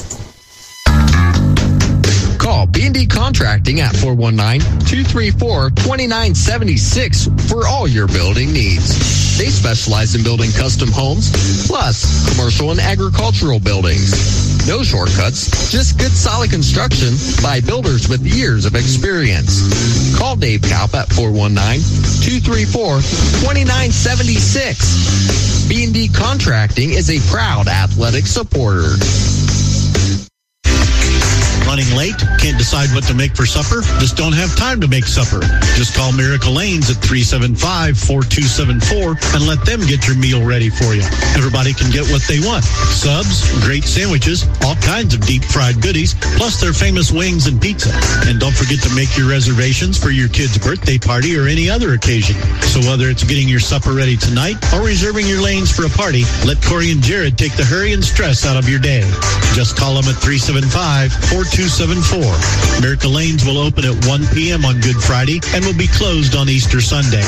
Call B and D Contracting at four one nine, two three four, two nine seven six for all your building needs. They specialize in building custom homes, plus commercial and agricultural buildings. No shortcuts, just good solid construction by builders with years of experience. Call Dave Kaup at four one nine, two three four, two nine seven six. B and D Contracting is a proud athletic supporter. Running late? Can't decide what to make for supper? Just don't have time to make supper? Just call Miracle Lanes at three seven five, four two seven four and let them get your meal ready for you. Everybody can get what they want. Subs, great sandwiches, all kinds of deep fried goodies, plus their famous wings and pizza. And don't forget to make your reservations for your kid's birthday party or any other occasion. So whether it's getting your supper ready tonight or reserving your lanes for a party, let Corey and Jared take the hurry and stress out of your day. Just call them at three seven five, four two seven four. Miracle Lanes will open at one p.m. on Good Friday and will be closed on Easter Sunday.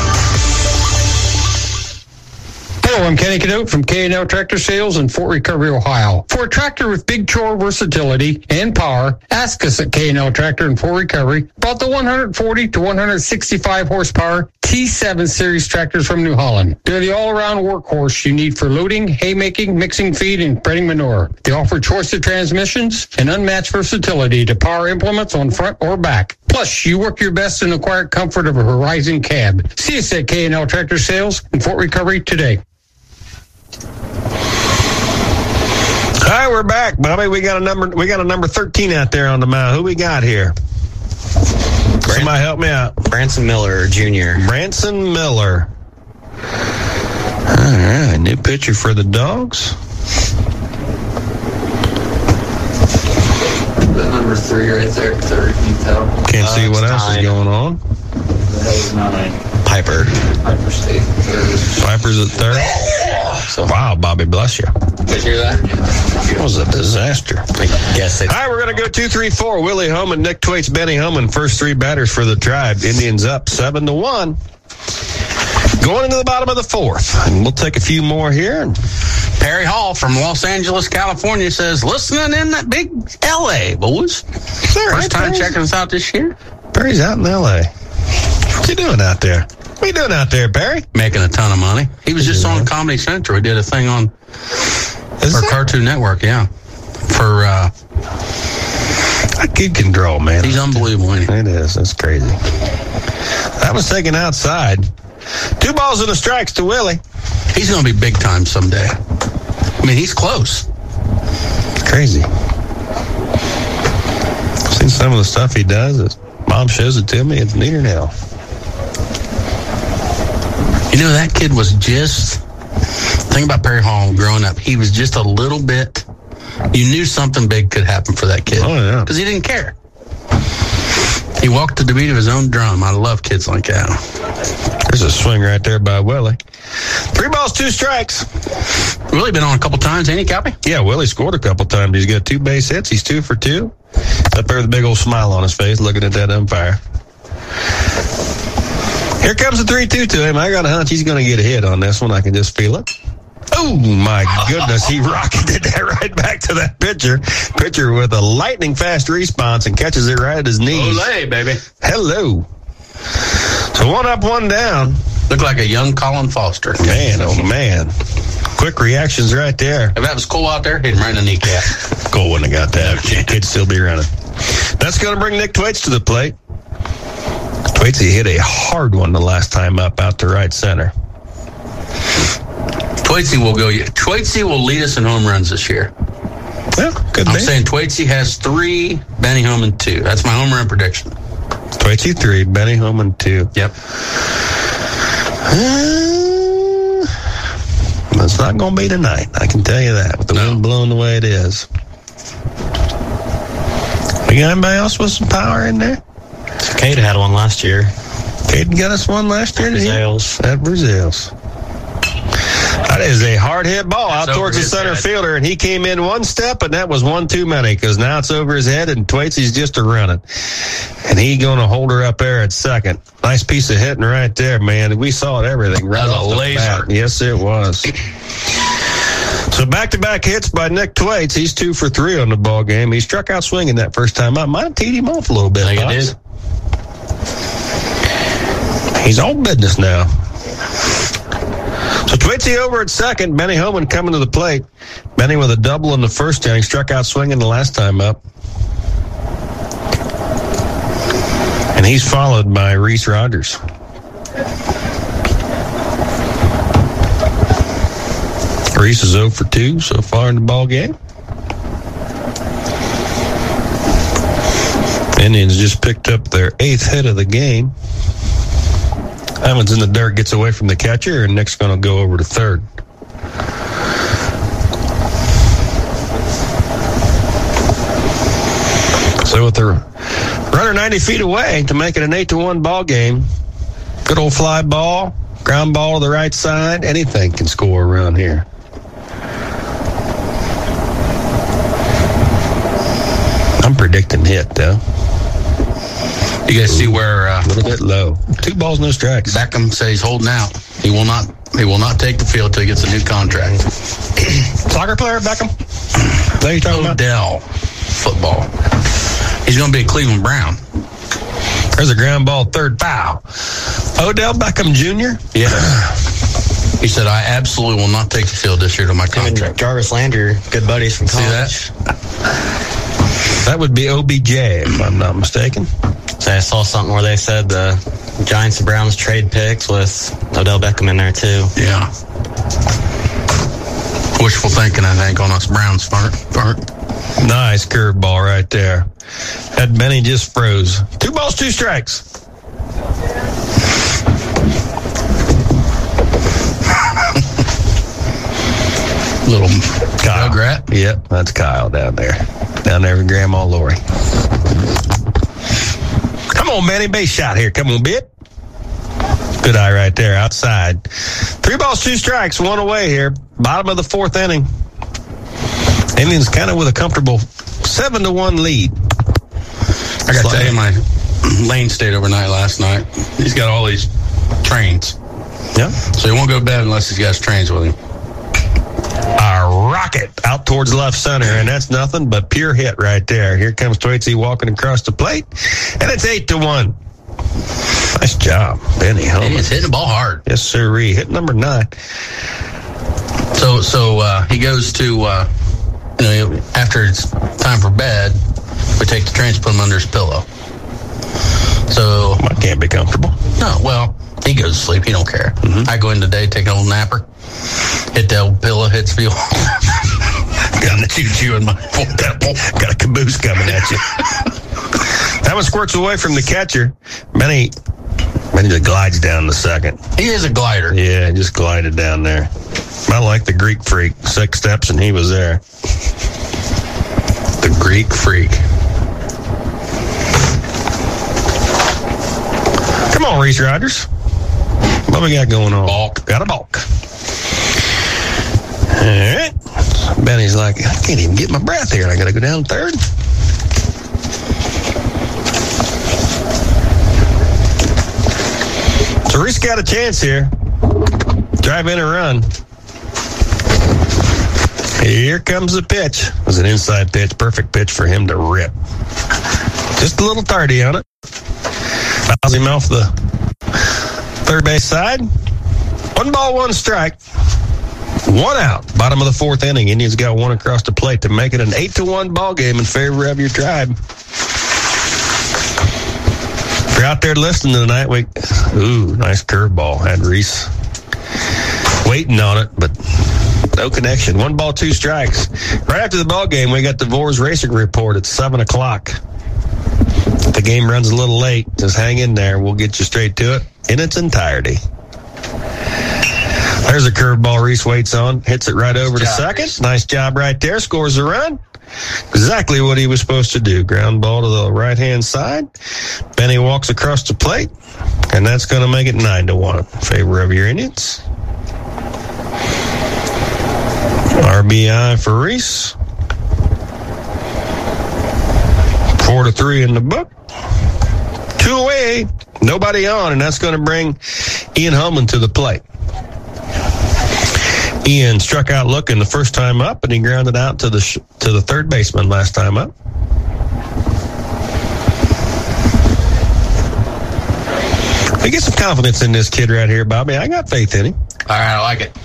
Hello, I'm Kenny Cadote from K and L Tractor Sales in Fort Recovery, Ohio. For a tractor with big chore versatility and power, ask us at K and L Tractor in Fort Recovery about the one forty to one sixty-five horsepower T seven series tractors from New Holland. They're the all-around workhorse you need for loading, haymaking, mixing feed, and spreading manure. They offer choice of transmissions and unmatched versatility to power implements on front or back. Plus, you work your best in the quiet comfort of a Horizon cab. See us at K and L Tractor Sales in Fort Recovery today. All right, we're back, Bobby. We got a number. We got a number thirteen out there on the mound. Who we got here? Brand- Somebody help me out. Branson Miller Junior Branson Miller. All right, new pitcher for the Dogs. The number three right there, third. Can you tell? Can't Uh, see what it's else nine. is going on. That was nine. Piper. Piper State, third. Piper's at third. So, wow, Bobby, bless you. Did you hear that? It was a disaster. I guess it. All right, we're going to go two, three, four. Willie Homan, Nick Twaits, Benny Homan, first three batters for the Tribe. Indians up seven to one. Going into the bottom of the fourth. And we'll take a few more here. Perry Hall from Los Angeles, California says, listening in that big L A, boys. First right, time Perry? checking us out this year. Perry's out in L A. What you doing out there? What you doing out there, Perry? Making a ton of money. He was just on Comedy Central. He did a thing on Is for that? Cartoon Network, yeah. For, uh, That kid can draw, man. he's unbelievable, ain't he? It is. That's crazy. That was taken outside. Two balls and a strikes to Willie. He's going to be big time someday. I mean, he's close. Crazy. Seen some of the stuff he does. His mom shows it to me. It's neater now. You know, that kid was just, think about Perry Hall growing up. He was just a little bit, you knew something big could happen for that kid. Oh, yeah. Because he didn't care. He walked to the beat of his own drum. I love kids like that. There's a swing right there by Willie. Three balls, two strikes. Willie been on a couple times, ain't he, Cappy? Yeah, Willie scored a couple times. He's got two base hits. He's two for two. Up there with a big old smile on his face looking at that umpire. Here comes the three two to him. I got a hunch he's going to get a hit on this one. I can just feel it. Oh, my goodness. He rocketed that right back to that pitcher. Pitcher with a lightning fast response and catches it right at his knees. Olay, baby. Hello. So one up, one down. Looked like a young Colin Foster. Man, oh, man. Quick reactions right there. If that was Cole out there, hit him right in the kneecap. Cole wouldn't have got that. Kid'd still be running. That's going to bring Nick Twaits to the plate. Twaits, he hit a hard one the last time up out to right center. Twaitsy will go. Twaitsy will lead us in home runs this year. Well, good I'm thing. saying Twaitsy has three, Benny Homan two. That's my home run prediction. Twaitsy three, Benny Homan two. Yep. Uh, it's not going to be tonight. I can tell you that with the No. wind blowing the way it is. We got anybody else with some power in there? Cade had one last year. Caden got us one last year. Did he? Brazils. At Brazils. That is a hard hit ball That's out towards over the his center head. fielder, and he came in one step, and that was one too many because now it's over his head, and Twaitsy's just a running. And he going to hold her up there at second. Nice piece of hitting right there, man. We saw it, everything. Right That was off a the laser. bat. Yes, it was. So back-to-back hits by Nick Twaits. He's two for three on the ball game. He struck out swinging that first time out. Might have teed him off a little bit. I think it Pops. did. He's all business now. So Twaitsy over at second. Benny Homan coming to the plate. Benny with a double in the first inning. Struck out swinging the last time up. And he's followed by Reese Rogers. Reese is oh for two so far in the ball game. Indians just picked up their eighth hit of the game. That one's in the dirt, gets away from the catcher, and Nick's going to go over to third. So with the runner ninety feet away to make it an eight to one ball game, good old fly ball, ground ball to the right side, anything can score around here. I'm predicting hit, though. You guys see where uh, a little bit low. Two balls, no strikes. Beckham says he's holding out. He will not. He will not take the field till he gets a new contract. Soccer player, Beckham. That you talking Odell, football. He's going to be a Cleveland Brown. There's a ground ball, third foul. Odell Beckham Junior Yeah. He said, "I absolutely will not take the field this year to my contract." Jarvis Landry, good buddies from college. See that? That would be O B J, if I'm not mistaken. So I saw something where they said the Giants and Browns trade picks with Odell Beckham in there, too. Yeah. Wishful thinking, I think, on us Browns part. part. Nice curveball right there. That Benny just froze. Two balls, two strikes. Little Kyle Grat. Yep, that's Kyle down there. Down there with Grandma Lori. Come on, Benny, base shot here. Come on, bit. Good eye right there, outside. Three balls, two strikes, one away here. Bottom of the fourth inning. Indians kind of with a comfortable seven to one lead. I got to tell you, my Lane stayed overnight last night. He's got all these trains. Yeah. So he won't go to bed unless he's got his trains with him. A rocket out towards left center, and that's nothing but pure hit right there. Here comes Thwaites walking across the plate, and it's eight to one. Nice job, Benny Holman. He's hitting the ball hard. Yes, sirree. Hit number nine. So, so uh, he goes to, uh, you know, after it's time for bed, we take the trains, put him under his pillow. So I can't be comfortable. No, well, he goes to sleep. He don't care. Mm-hmm. I go in the day, take an old napper, hit the old pillow, hits fuel. Got a choo-choo in my got, got a caboose coming at you. That one squirts away from the catcher. Benny, Benny just glides down the second. He is a glider. Yeah, just glided down there. I like the Greek Freak. Six steps and he was there. The Greek Freak. Come on, Reese Riders. What we got going on? Balk. Got a balk. All right. Benny's like, I can't even get my breath here. I got to go down third. So Reese got a chance here. Drive in a run. Here comes the pitch. It was an inside pitch. Perfect pitch for him to rip. Just a little tardy on it. Fouls him off the third base side. One ball, one strike. One out. Bottom of the fourth inning. Indians got one across the plate to make it an eight to one ball game in favor of your Tribe. If you're out there listening tonight, we ooh, nice curveball. Had Reese waiting on it, but no connection. One ball, two strikes. Right after the ball game, we got the Vors Racing Report at seven o'clock. The game runs a little late. Just hang in there. We'll get you straight to it in its entirety. There's a curveball Reese waits on. Hits it right over to second. Nice job right there. Scores a run. Exactly what he was supposed to do. Ground ball to the right-hand side. Benny walks across the plate, and that's going to make it nine to one in favor of your Indians. R B I for Reese. Four to three in the book. Two away. Nobody on, and that's going to bring Ian Holman to the plate. Ian struck out looking the first time up, and he grounded out to the sh- to the third baseman last time up. I get some confidence in this kid right here, Bobby. I got faith in him. All right, I like it.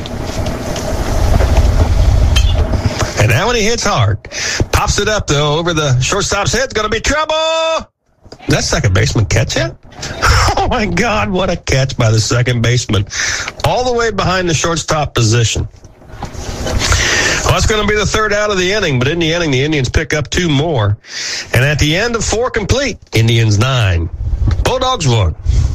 And now when he hits hard, pops it up, though, over the shortstop's head. It's going to be trouble. That second baseman catch it? Oh, my God, what a catch by the second baseman. All the way behind the shortstop position. Well, that's going to be the third out of the inning, but in the inning, the Indians pick up two more. And at the end of four complete, Indians nine, Bulldogs one.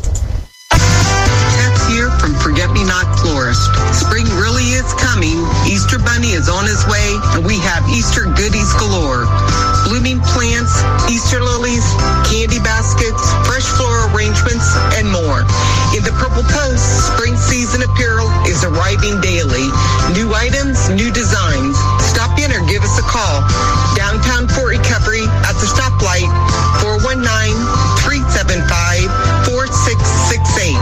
Cat's here from Forget-Me-Not Florist. Spring really is coming. Easter Bunny is on his way, and we have Easter goodies galore. Blooming plants, Easter lilies, candy baskets, fresh floral arrangements, and more. In the Purple Post, spring season apparel is arriving daily. New items, new designs. Stop in or give us a call. Downtown Fort Recovery at the stoplight, four one nine, three seven five, four six six eight.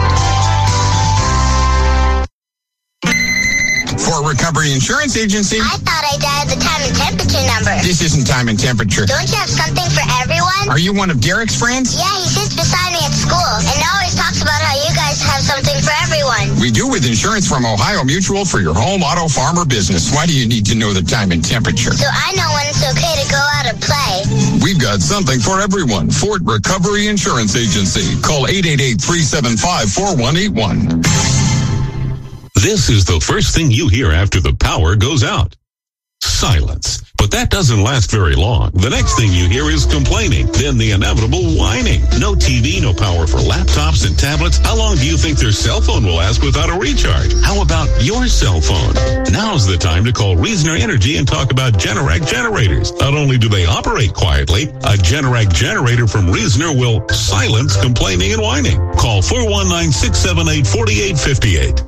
Fort Recovery Insurance Agency. I thought I dialed the time and temperature number. This isn't time and temperature. Don't you have something for everyone? Are you one of Derek's friends? Yeah, he sits beside me at school and always talks about how you guys have something for everyone. We do with insurance from Ohio Mutual for your home, auto, farm, or business. Why do you need to know the time and temperature? So I know when it's okay to go out and play. We've got something for everyone. Fort Recovery Insurance Agency. Call eight eight eight, three seven five, four one eight one. This is the first thing you hear after the power goes out. Silence. But that doesn't last very long. The next thing you hear is complaining, then the inevitable whining. No T V, no power for laptops and tablets. How long do you think their cell phone will last without a recharge? How about your cell phone? Now's the time to call Reasoner Energy and talk about Generac generators. Not only do they operate quietly, a Generac generator from Reasoner will silence complaining and whining. Call four one nine, six seven eight, four eight five eight.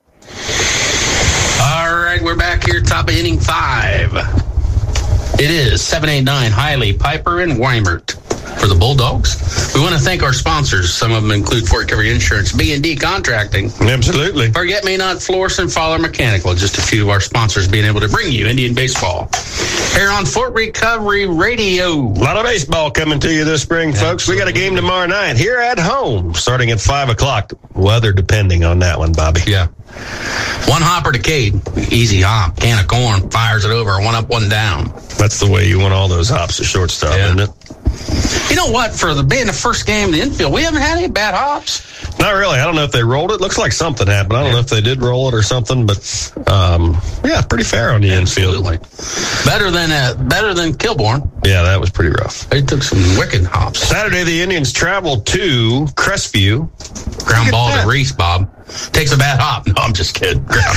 All right, we're back here, top of inning five. It is seven eight nine, Hiley, Piper, and Weimert for the Bulldogs. We want to thank our sponsors. Some of them include Fort Recovery Insurance, B and D Contracting. Absolutely. Forget-Me-Not, Florist, and Fowler Mechanical. Just a few of our sponsors being able to bring you Indian baseball here on Fort Recovery Radio. A lot of baseball coming to you this spring, folks. Absolutely. We got a game tomorrow night here at home, starting at five o'clock. Weather depending on that one, Bobby. Yeah. One hopper to Cade. Easy hop. Can of corn. Fires it over. One up, one down. That's the way you want all those hops at shortstop, yeah. Isn't it? You know what? For the being the first game in the infield, we haven't had any bad hops. Not really. I don't know if they rolled it. Looks like something happened. I don't yeah. know if they did roll it or something, but um, yeah, pretty fair on the Absolutely. infield. Better than uh, better than Kilbourne. Yeah, that was pretty rough. They took some wicked hops. Saturday, the Indians traveled to Crestview. Ground ball to Reese, Bob. Takes a bad hop. No, I'm just kidding. Ground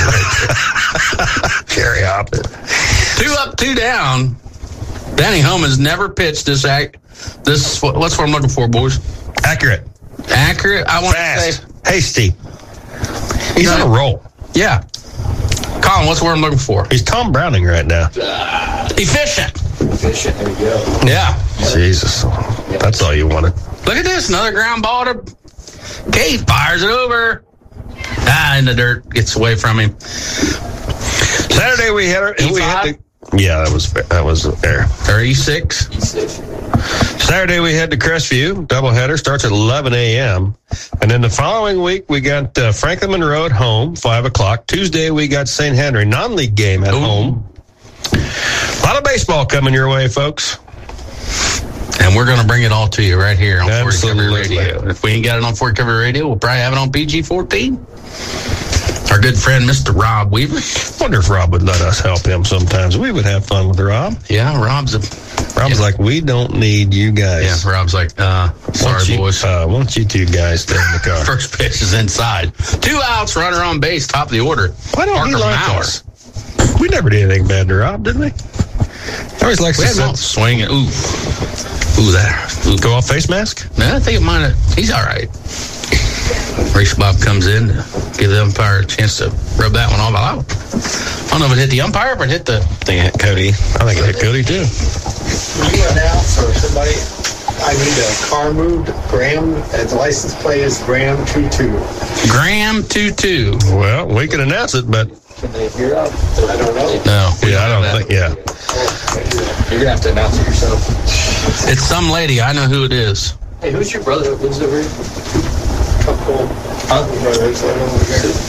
Carry hop. Two up, two down. Danny Home has never pitched this act. This what's what I'm looking for, boys. Accurate. Accurate. I want Fast. to say hasty. He's on a roll. Yeah. Colin, what's the word I'm looking for? He's Tom Browning right now. Uh, efficient. Efficient. There you go. Yeah. Jesus. That's all you wanted. Look at this. Another ground ball to Cade. Fires it over. Ah, in the dirt. Gets away from him. Saturday we had our, we had to, yeah, that was that was there. Or E six. E six. Saturday we head to Crestview. Doubleheader starts at eleven a.m. And then the following week we got uh, Franklin Monroe at home, five o'clock. Tuesday we got Saint Henry non-league game at Ooh. home. A lot of baseball coming your way, folks. And we're going to bring it all to you right here on Absolutely. Fort Recovery Radio. If we ain't got it on Fort Recovery Radio, we'll probably have it on P G fourteen. Our good friend, Mister Rob Weaver. Wonder if Rob would let us help him sometimes. We would have fun with Rob. Yeah, Rob's a... Rob's yeah. like, we don't need you guys. Yeah, Rob's like, uh, sorry, you, boys. Uh, why don't you two guys stay in the car? First pitch is inside. Two outs, runner on base, top of the order. Why don't Parker he like Mauer. us? We never did anything bad to Rob, did we? He always likes we to sit. Swing it. Ooh. Ooh, that. Ooh. Go off face mask? No, I think it might have. He's all right. Race Bob comes in to give the umpire a chance to rub that one off. I don't know if it hit the umpire or it hit the... I think it hit Cody. I think it hit Cody, too. When you announce or somebody, I need a car moved, Graham, and the license plate is Graham two two. Graham two two. Well, we can announce it, but... Can they hear it? I don't know. No. Yeah, I don't think, yeah. You're going to have to announce it yourself. It's some lady. I know who it is. Hey, who's your brother that lives over here? Couple huh? brothers. I don't know.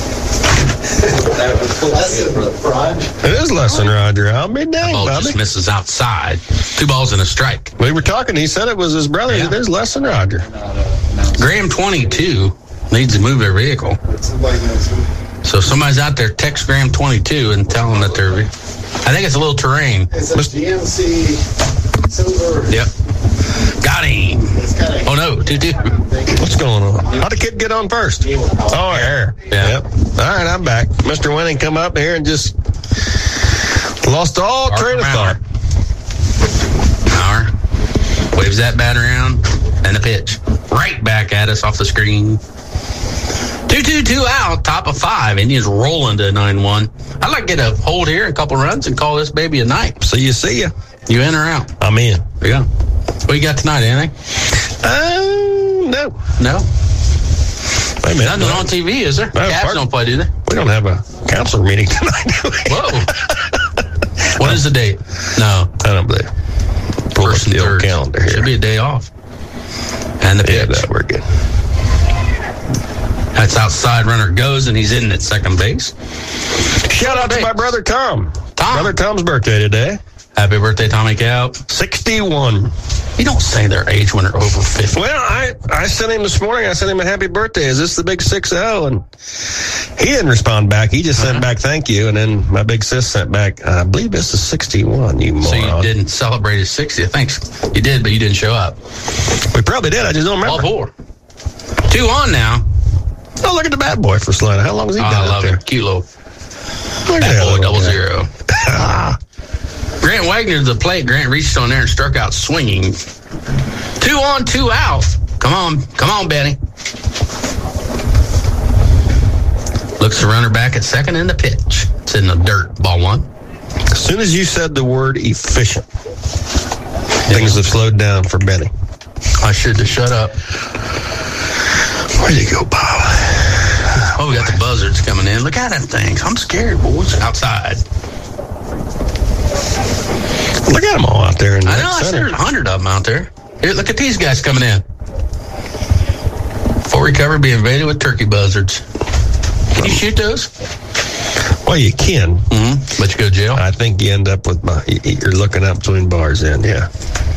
Lesson, Rod. It is Lesson, Roger. I'll be dang, the ball Bobby. just misses outside. Two balls and a strike. We were talking. He said it was his brother. Yeah. It is Lesson, Roger. Graham twenty-two needs to move their vehicle. So if somebody's out there, text Graham twenty-two and tell them that they're I think it's a little terrain. It's a G M C silver. Yep. Got him. Oh, no. two two. What's going on? How'd the kid get on first? Oh, here. Yeah. Yep. All right, I'm back. Mister Winning come up here and just lost all Parker train of Mauer. thought. Mauer waves that bat around, and the pitch. Right back at us off the screen. two two, two out, top of five. Indians rolling to nine one. I'd like to get a hold here, a couple runs, and call this baby a night. See you, see ya. You in or out? I'm in. There you go. What you got tonight, Anthony? Uh, no. No? Wait a minute. Nothing on T V, is there? No, Cavs part- don't play, do they? We don't have a council meeting tonight, do we? Whoa. What is the date? No. I don't believe. Pull First up and the old third. calendar here. Should be a day off. And the Yeah, pitch. that, we're good. That's outside, runner goes, and he's in at second base. Shout out to my brother Tom. Tom. Brother Tom's birthday today. Happy birthday, Tommy Cow. sixty-one. You don't say their age when they're over fifty. Well, I, I sent him this morning. I sent him a happy birthday. Is this the big six oh? And he didn't respond back. He just sent Uh-huh. back thank you. And then my big sis sent back, I believe this is sixty-one, you moron. So you didn't celebrate his sixtieth. Thanks. You did, but you didn't show up. We probably did. I just don't All remember. four. Two on now. Oh, look at the bad boy for Slina. How long has he Oh, been I out love there? him. Kilo. Look at Bad that boy, little double guy. zero. Grant Wagner to the plate. Grant reached on there and struck out swinging. Two on, two out. Come on. Come on, Benny. Looks the runner back at second in the pitch. It's in the dirt. Ball one. As soon as you said the word efficient, things have slowed down for Benny. I should have shut up. Where'd you go, Bob? Oh, we got the buzzards coming in. Look at them things. I'm scared, boys. Outside. Look at them all out there in the I know. I said there's a hundred of them out there. Here, look at these guys coming in. Full recovery be invaded with turkey buzzards. Can you shoot those? Well, you can. Mm-hmm. But you go to jail? I think you end up with my, you're looking up between bars then, yeah.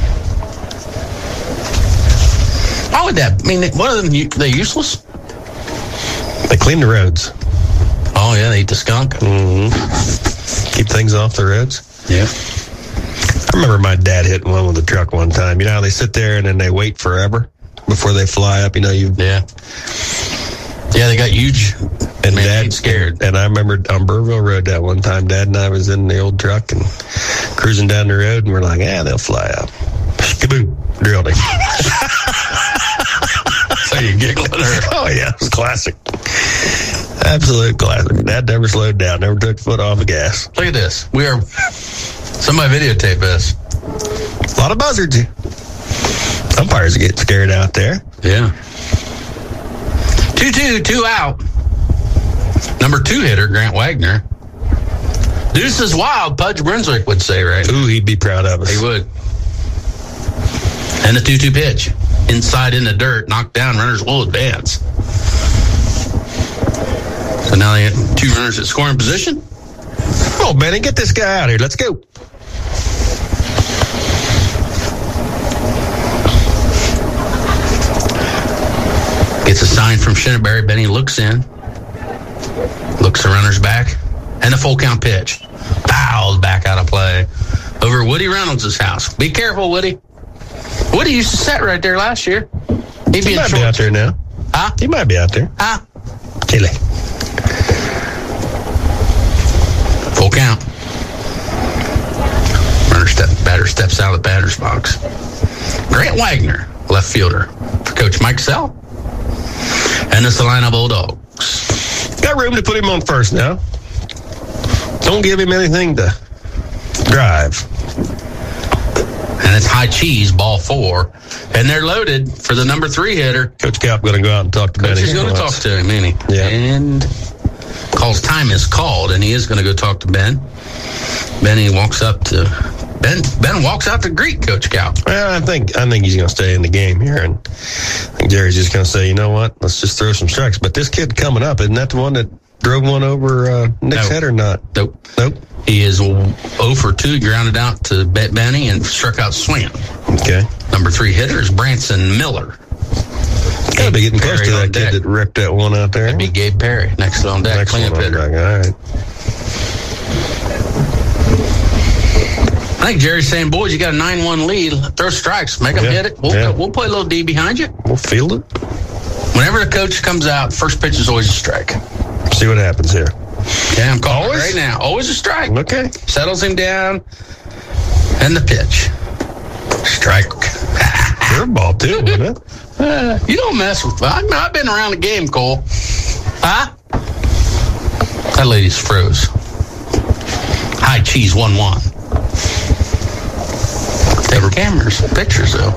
Why would that? I mean, what are them? They useless? They clean the roads. Oh, yeah, they eat the skunk. Mm-hmm. Keep things off the roads. Yeah. I remember my dad hitting one with a truck one time. You know how they sit there and then they wait forever before they fly up? You know, you. Yeah. Yeah, they got huge. And Man, Dad he's scared. And I remember on Burville Road that one time, Dad and I was in the old truck and cruising down the road, and we're like, "Yeah, they'll fly up." Kaboom! Drilled him. So you giggling or? Oh yeah, it was classic. Absolute classic. Dad never slowed down, never took foot off the gas. Look at this. We are. Somebody videotape us. A lot of buzzards. Umpires are getting scared out there. Yeah. Two two, two out. Number two hitter, Grant Wagner. Deuce is wild, Pudge Brunswick would say, right? Ooh, he'd be proud of us. He would. And the two two pitch. Inside in the dirt, knocked down, runners will advance. So now they have two runners at scoring position. Oh, Benny, get this guy out here. Let's go. Gets a sign from Shinneberry. Benny looks in. Looks the runners back. And the full count pitch. Fouled back out of play. Over Woody Reynolds' house. Be careful, Woody. Woody used to sit right there last year. He'd He be in might shorts. be out there now. Huh? He might be out there. Huh? Chile. Full count. Runner step, batter steps out of the batter's box. Grant Wagner, left fielder. For Coach Mike Sell. And the Salina Bulldogs. Got room to put him on first now. Don't give him anything to drive. And it's high cheese, ball four. And they're loaded for the number three hitter. Coach Cap going to go out and talk to Coach Benny. is going to talk to him, ain't he? Yeah. And calls time is called, and he is going to go talk to Ben. Benny walks up to Ben. Ben walks out to greet Coach Cow. Well, I think I think he's going to stay in the game here, and I think Jerry's just going to say, you know what, let's just throw some strikes. But this kid coming up, isn't that the one that drove one over uh, Nick's No. head or not? Nope. Nope. He is oh for two, grounded out to Bet Benny and struck out swinging. Okay. Number three hitter is Branson Miller. Got to be getting close Perry to on that deck. kid that ripped that one out there. That'd be Gabe Perry next on deck, Next cleanup one on hitter. deck. All right. I think Jerry's saying, boys, you got a nine one lead. Throw strikes. Make them Yeah. hit it. We'll, Yeah. we'll play a little D behind you. We'll field it. Whenever the coach comes out, first pitch is always a strike. See what happens here. Okay, I'm calling Always? it right now. Always a strike. Okay. Settles him down. And the pitch. Strike. Curveball, too, isn't it? Uh, you don't mess with I, I've been around the game, Cole. Huh? That lady's froze. High cheese one one. Take cameras, pictures though.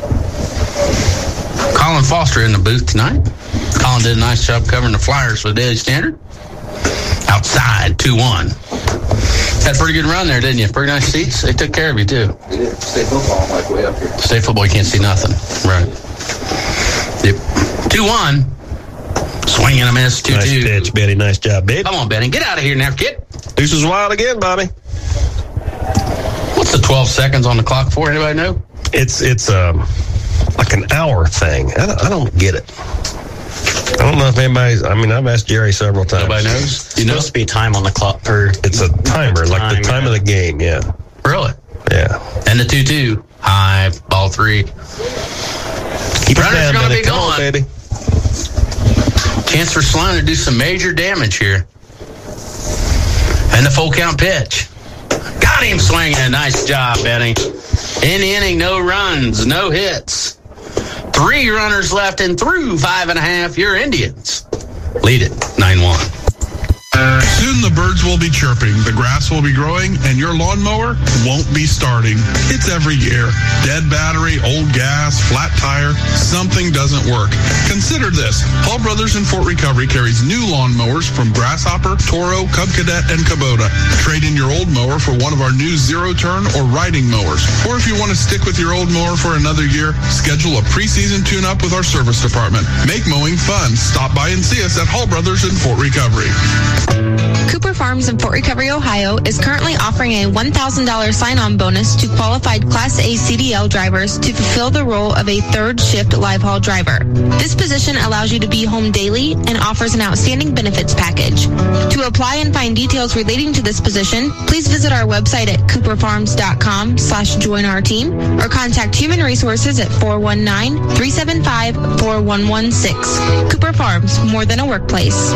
Colin Foster in the booth tonight. Colin did a nice job covering the Flyers for the Daily Standard. Outside, two one. Had a pretty good run there, didn't you? Pretty nice seats. They took care of you too. We did. State football, I'm like way up here. State football, you can't see nothing. Right. Yep. two one. Swing and a miss. two two. Nice pitch, Benny. Nice job, babe. Come on, Benny. Get out of here now, kid. Deuces wild again, Bobby. What's the twelve seconds on the clock for? Anybody know? It's it's um like an hour thing. I don't, I don't get it. I don't know if anybody's. I mean, I've asked Jerry several times. Nobody knows. You know, supposed to be time on the clock. Or it's a timer, like the time yeah. of the game. Yeah. Really? Yeah. And the two two. High, ball three. Keep it Runner's down, going to Benny. be Come on, gone. baby. Chance for Slime to do some major damage here. And the full count pitch. Got him swinging. Nice job, Benny. In the inning, no runs, no hits. Three runners left and through five and a half. Your Indians lead it nine one. Soon the birds will be chirping, the grass will be growing, and your lawnmower won't be starting. It's every year. Dead battery, old gas, flat tire, something doesn't work. Consider this. Hall Brothers in Fort Recovery carries new lawnmowers from Grasshopper, Toro, Cub Cadet, and Kubota. Trade in your old mower for one of our new zero-turn or riding mowers. Or if you want to stick with your old mower for another year, schedule a preseason tune-up with our service department. Make mowing fun. Stop by and see us at Hall Brothers in Fort Recovery. Cooper Farms in Fort Recovery, Ohio is currently offering a one thousand dollars sign-on bonus to qualified Class A C D L drivers to fulfill the role of a third shift live haul driver. This position allows you to be home daily and offers an outstanding benefits package. To apply and find details relating to this position, please visit our website at cooperfarms.com slash join our team or contact Human Resources at four one nine, three seven five, four one one six. Cooper Farms, more than a workplace.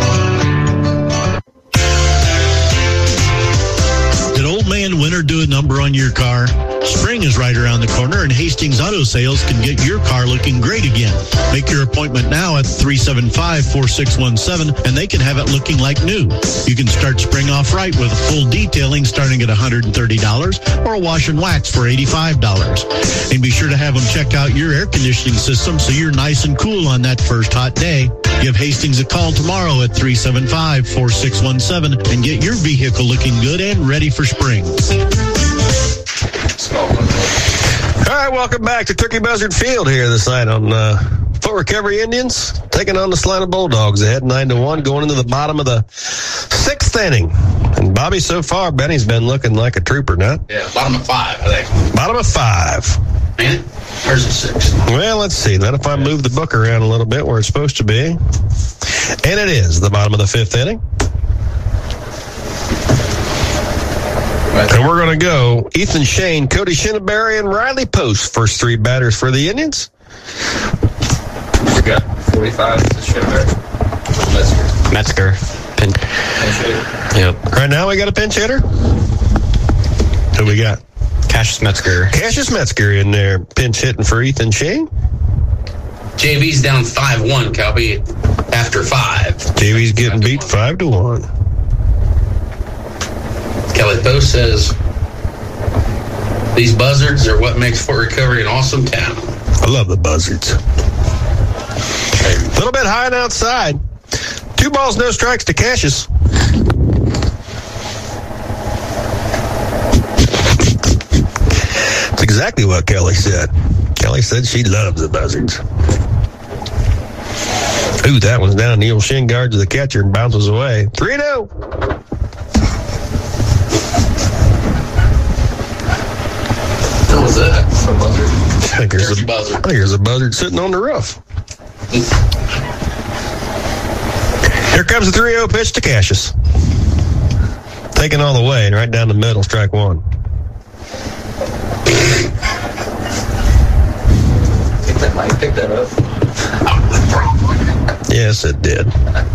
Did Old Man Winter do a number on your car? Spring is right around the corner, and Hastings Auto Sales can get your car looking great again. Make your appointment now at three seven five, four six one seven, and they can have it looking like new. You can start spring off right with a full detailing starting at one hundred thirty dollars or a wash and wax for eighty-five dollars. And be sure to have them check out your air conditioning system so you're nice and cool on that first hot day. Give Hastings a call tomorrow at three seven five, four six one seven and get your vehicle looking good and ready for spring. All right, welcome back to Turkey Buzzard Field here this night on uh, Fort Recovery Indians taking on the Salina Bulldogs. Ahead nine to one, going into the bottom of the sixth inning. And Bobby, so far, Benny's been looking like a trooper, now. Yeah, bottom of five, I think. Bottom of five. Man, where's the six? Well, let's see. Then if I move the book around a little bit where it's supposed to be. And it is the bottom of the fifth inning. And we're going to go Ethan Shane, Cody Shinneberry, and Riley Post. First three batters for the Indians. We got forty-five to Shinneberry. Metzger. Metzger. Pin- Pinch hitter. Yep. Right now we got a pinch hitter. Who we got? Cassius Metzger. Cassius Metzger in there, pinch hitting for Ethan Shane. J V's down five one, Calby, after five. J V's getting beat five to one. Kelly Post says, these buzzards are what makes Fort Recovery an awesome town. I love the buzzards. A little bit high and outside. Two balls, no strikes to Cassius. That's exactly what Kelly said. Kelly said she loves the buzzards. Ooh, that one's down. Neil Shin guards the catcher and bounces away. three oh. What was that? A buzzard. I think there's a, buzzard. I think there's a buzzard sitting on the roof. Here comes the three oh pitch to Cassius. Taking all the way and right down the middle, strike one. think that might pick that up. Yes, it did.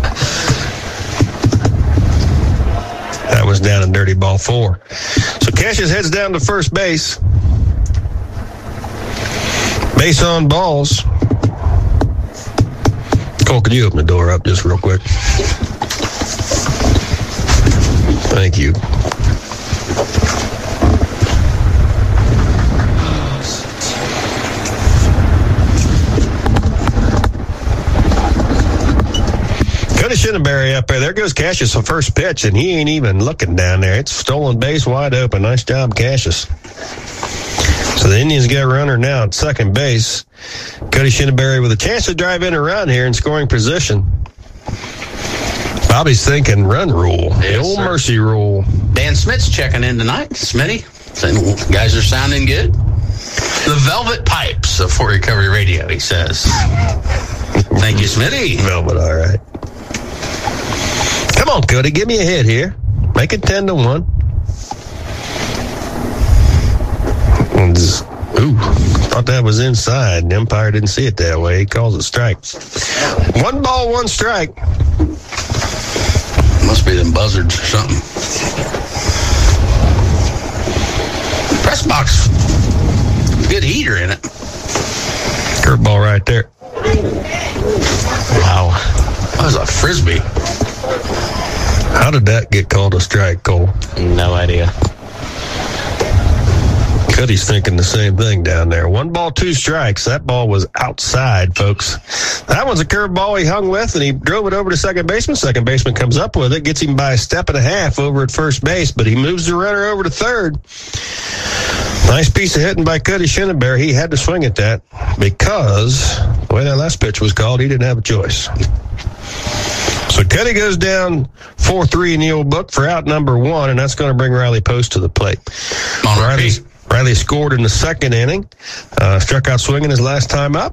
That was down in dirty ball four. So Cassius heads down to first base. Base on balls. Cole, could you open the door up just real quick? Thank you. Cody Shinneberry up there. There goes Cassius on first pitch, and he ain't even looking down there. It's stolen base wide open. Nice job, Cassius. So the Indians get a runner now at second base. Cody Shinneberry with a chance to drive in around here in scoring position. Bobby's thinking run rule. Yes, the old sir. mercy rule. Dan Smith's checking in tonight. Smitty, saying guys are sounding good. The Velvet Pipes of Fort Recovery Radio, he says. Thank you, Smitty. Velvet, all right. Come on, Cody, give me a hit here. Make it ten to one. Ooh, thought that was inside. The umpire didn't see it that way. He calls it strike. One ball, one strike. Must be them buzzards or something. Press box, good heater in it. Curveball right there. Wow, that was a frisbee. How did that get called a strike, Cole? No idea. Cody's thinking the same thing down there. One ball, two strikes. That ball was outside, folks. That one's a curveball he hung with, and he drove it over to second baseman. Second baseman comes up with it, gets him by a step and a half over at first base, but he moves the runner over to third. Nice piece of hitting by Cody Shinneberry. He had to swing at that because the way that last pitch was called, he didn't have a choice. So Cody goes down four three in the old book for out number one, and that's going to bring Riley Post to the plate. Riley, Riley scored in the second inning, uh, struck out swinging his last time up.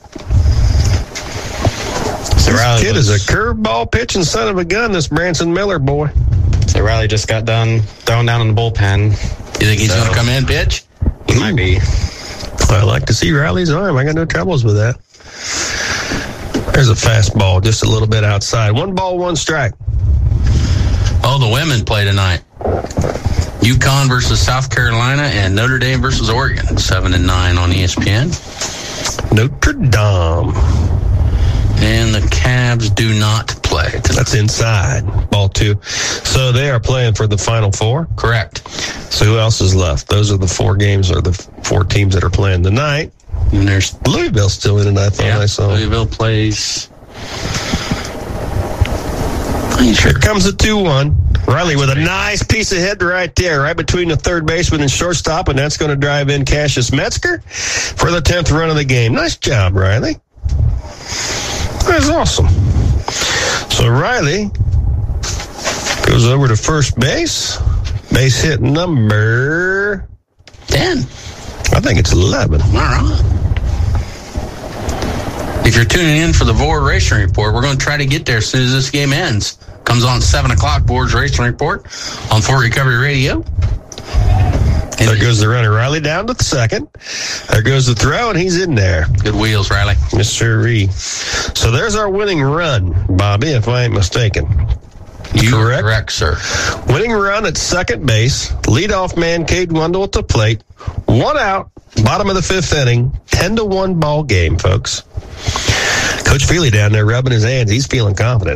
So this Riley kid was, is a curveball pitching son of a gun, this Branson Miller boy. So Riley just got done thrown down in the bullpen. You think he's so, going to come in pitch? He might be. I like to see Riley's arm. I got no troubles with that. There's a fastball just a little bit outside. One ball, one strike. Oh, the women play tonight. UConn versus South Carolina and Notre Dame versus Oregon. Seven and nine on E S P N. Notre Dame. And the Cavs do not play tonight. That's inside. Ball two. So they are playing for the Final Four? Correct. So who else is left? Those are the four games or the four teams that are playing tonight. And there's Louisville still in it, I thought yeah, I saw. Louisville plays. Here comes the two one. Riley with a nice piece of hit right there, right between the third baseman and shortstop, and that's going to drive in Cassius Metzger for the tenth run of the game. Nice job, Riley. That's awesome. So Riley goes over to first base. Base hit number ten. I think it's eleven. All right. If you're tuning in for the V O R Racing Report, we're going to try to get there as soon as this game ends. Comes on seven o'clock, V O R's Racing Report on Fort Recovery Radio. And there goes the runner. Riley down to the second. There goes the throw, and he's in there. Good wheels, Riley. Yes, sir. So there's our winning run, Bobby, if I ain't mistaken. You correct? are correct, sir. Winning run at second base. Leadoff man, Cade Wendell at the plate. One out, bottom of the fifth inning. ten to one ball game, folks. Coach Feely down there rubbing his hands. He's feeling confident.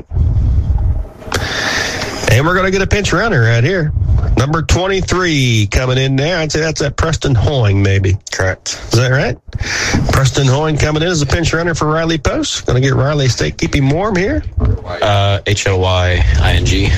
And we're going to get a pinch runner right here. Number twenty-three coming in there. I'd say that's at Preston Hoying, maybe. Correct. Is that right? Preston Hoying coming in as a pinch runner for Riley Post. Going to get Riley State, keep him warm here. Uh, H O Y I N G.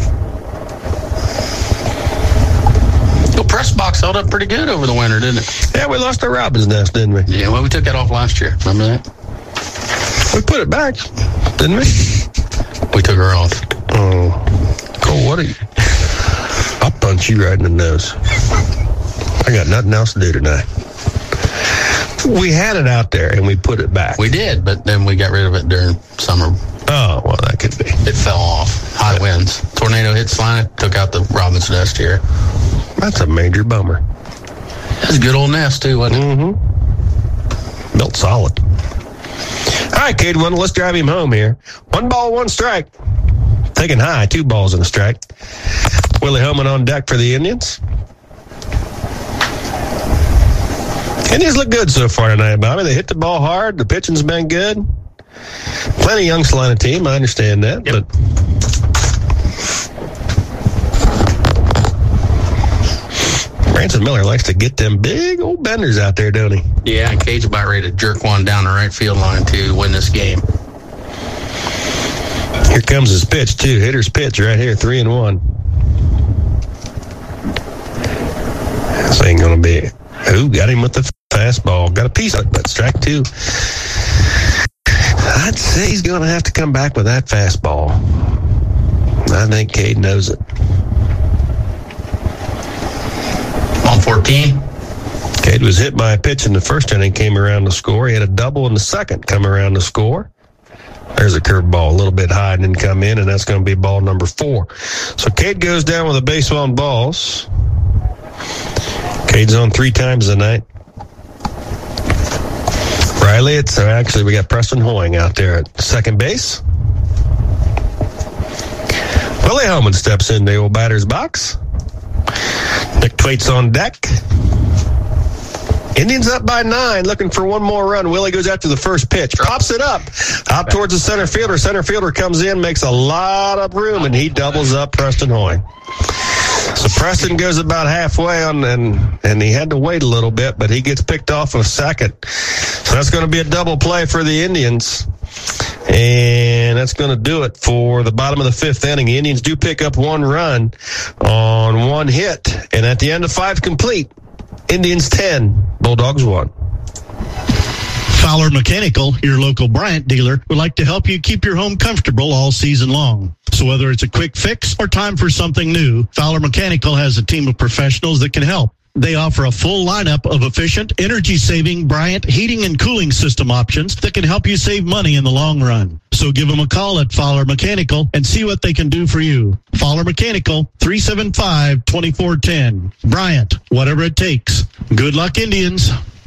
The press box held up pretty good over the winter, didn't it? Yeah, we lost our robin's nest, didn't we? Yeah, well, we took that off last year. Remember that? We put it back, didn't we? We took her off. Oh. Cole, what are you? I'll punch you right in the nose. I got nothing else to do tonight. We had it out there, and we put it back. We did, but then we got rid of it during summer. Oh, well, that could be. It fell off. High winds. Tornado hit Salina, took out the robin's nest here. That's a major bummer. That's a good old nest, too, wasn't it? Mm-hmm. Built solid. All right, Cade, one, let's drive him home here. One ball, one strike. Taking high, two balls and a strike. Willie Holman on deck for the Indians. Indians look good so far tonight, Bobby. They hit the ball hard. The pitching's been good. Plenty young Salina team, I understand that, yep. but Branson Miller likes to get them big old benders out there, don't he? Yeah, and Cade's about ready to jerk one down the right field line to win this game. Here comes his pitch, too. Hitter's pitch right here, three and one. This ain't going to be... Ooh, got him with the fastball. Got a piece of it, but strike two. I'd say he's going to have to come back with that fastball. I think Cade knows it. On fourteen. Cade was hit by a pitch in the first inning, came around to score. He had a double in the second, come around to score. There's a curveball a little bit high and didn't come in, and that's going to be ball number four. So Cade goes down with a base on balls. Cade's on three times tonight. Riley, it's uh, actually we got Preston Hoying out there at second base. Willie Holman steps in the old batter's box. Nick Twait's on deck. Indians up by nine, looking for one more run. Willie goes after the first pitch, pops it up, up towards the center fielder. Center fielder comes in, makes a lot of room, and he doubles up Preston Hoying. So Preston goes about halfway on, and and he had to wait a little bit, but he gets picked off of second. So that's going to be a double play for the Indians. And that's going to do it for the bottom of the fifth inning. The Indians do pick up one run on one hit. And at the end of five complete, Indians ten, Bulldogs one. Fowler Mechanical, your local Bryant dealer, would like to help you keep your home comfortable all season long. So whether it's a quick fix or time for something new, Fowler Mechanical has a team of professionals that can help. They offer a full lineup of efficient, energy-saving Bryant heating and cooling system options that can help you save money in the long run. So give them a call at Fowler Mechanical and see what they can do for you. Fowler Mechanical, three seven five, two four one zero. Bryant, whatever it takes. Good luck, Indians.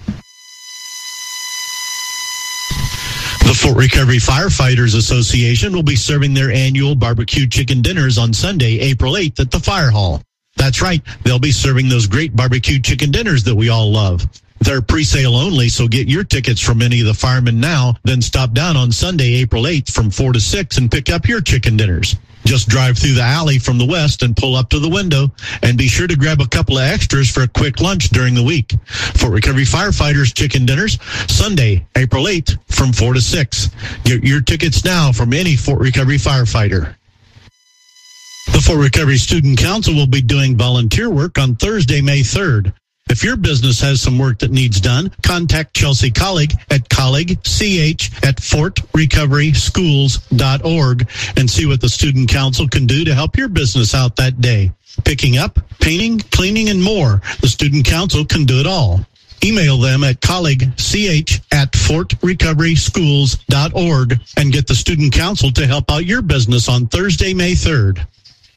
The Fort Recovery Firefighters Association will be serving their annual barbecue chicken dinners on Sunday, April eighth at the Fire Hall. That's right, they'll be serving those great barbecue chicken dinners that we all love. They're pre-sale only, so get your tickets from any of the firemen now, then stop down on Sunday, April eighth from four to six and pick up your chicken dinners. Just drive through the alley from the west and pull up to the window, and be sure to grab a couple of extras for a quick lunch during the week. Fort Recovery Firefighters Chicken Dinners, Sunday, April eighth from four to six. Get your tickets now from any Fort Recovery firefighter. The Fort Recovery Student Council will be doing volunteer work on Thursday, May third. If your business has some work that needs done, contact Chelsea Colleague at colleague ch at fort recovery schools dot org and see what the Student Council can do to help your business out that day. Picking up, painting, cleaning, and more. The Student Council can do it all. Email them at colleague ch at fort recovery schools dot org and get the Student Council to help out your business on Thursday, May third.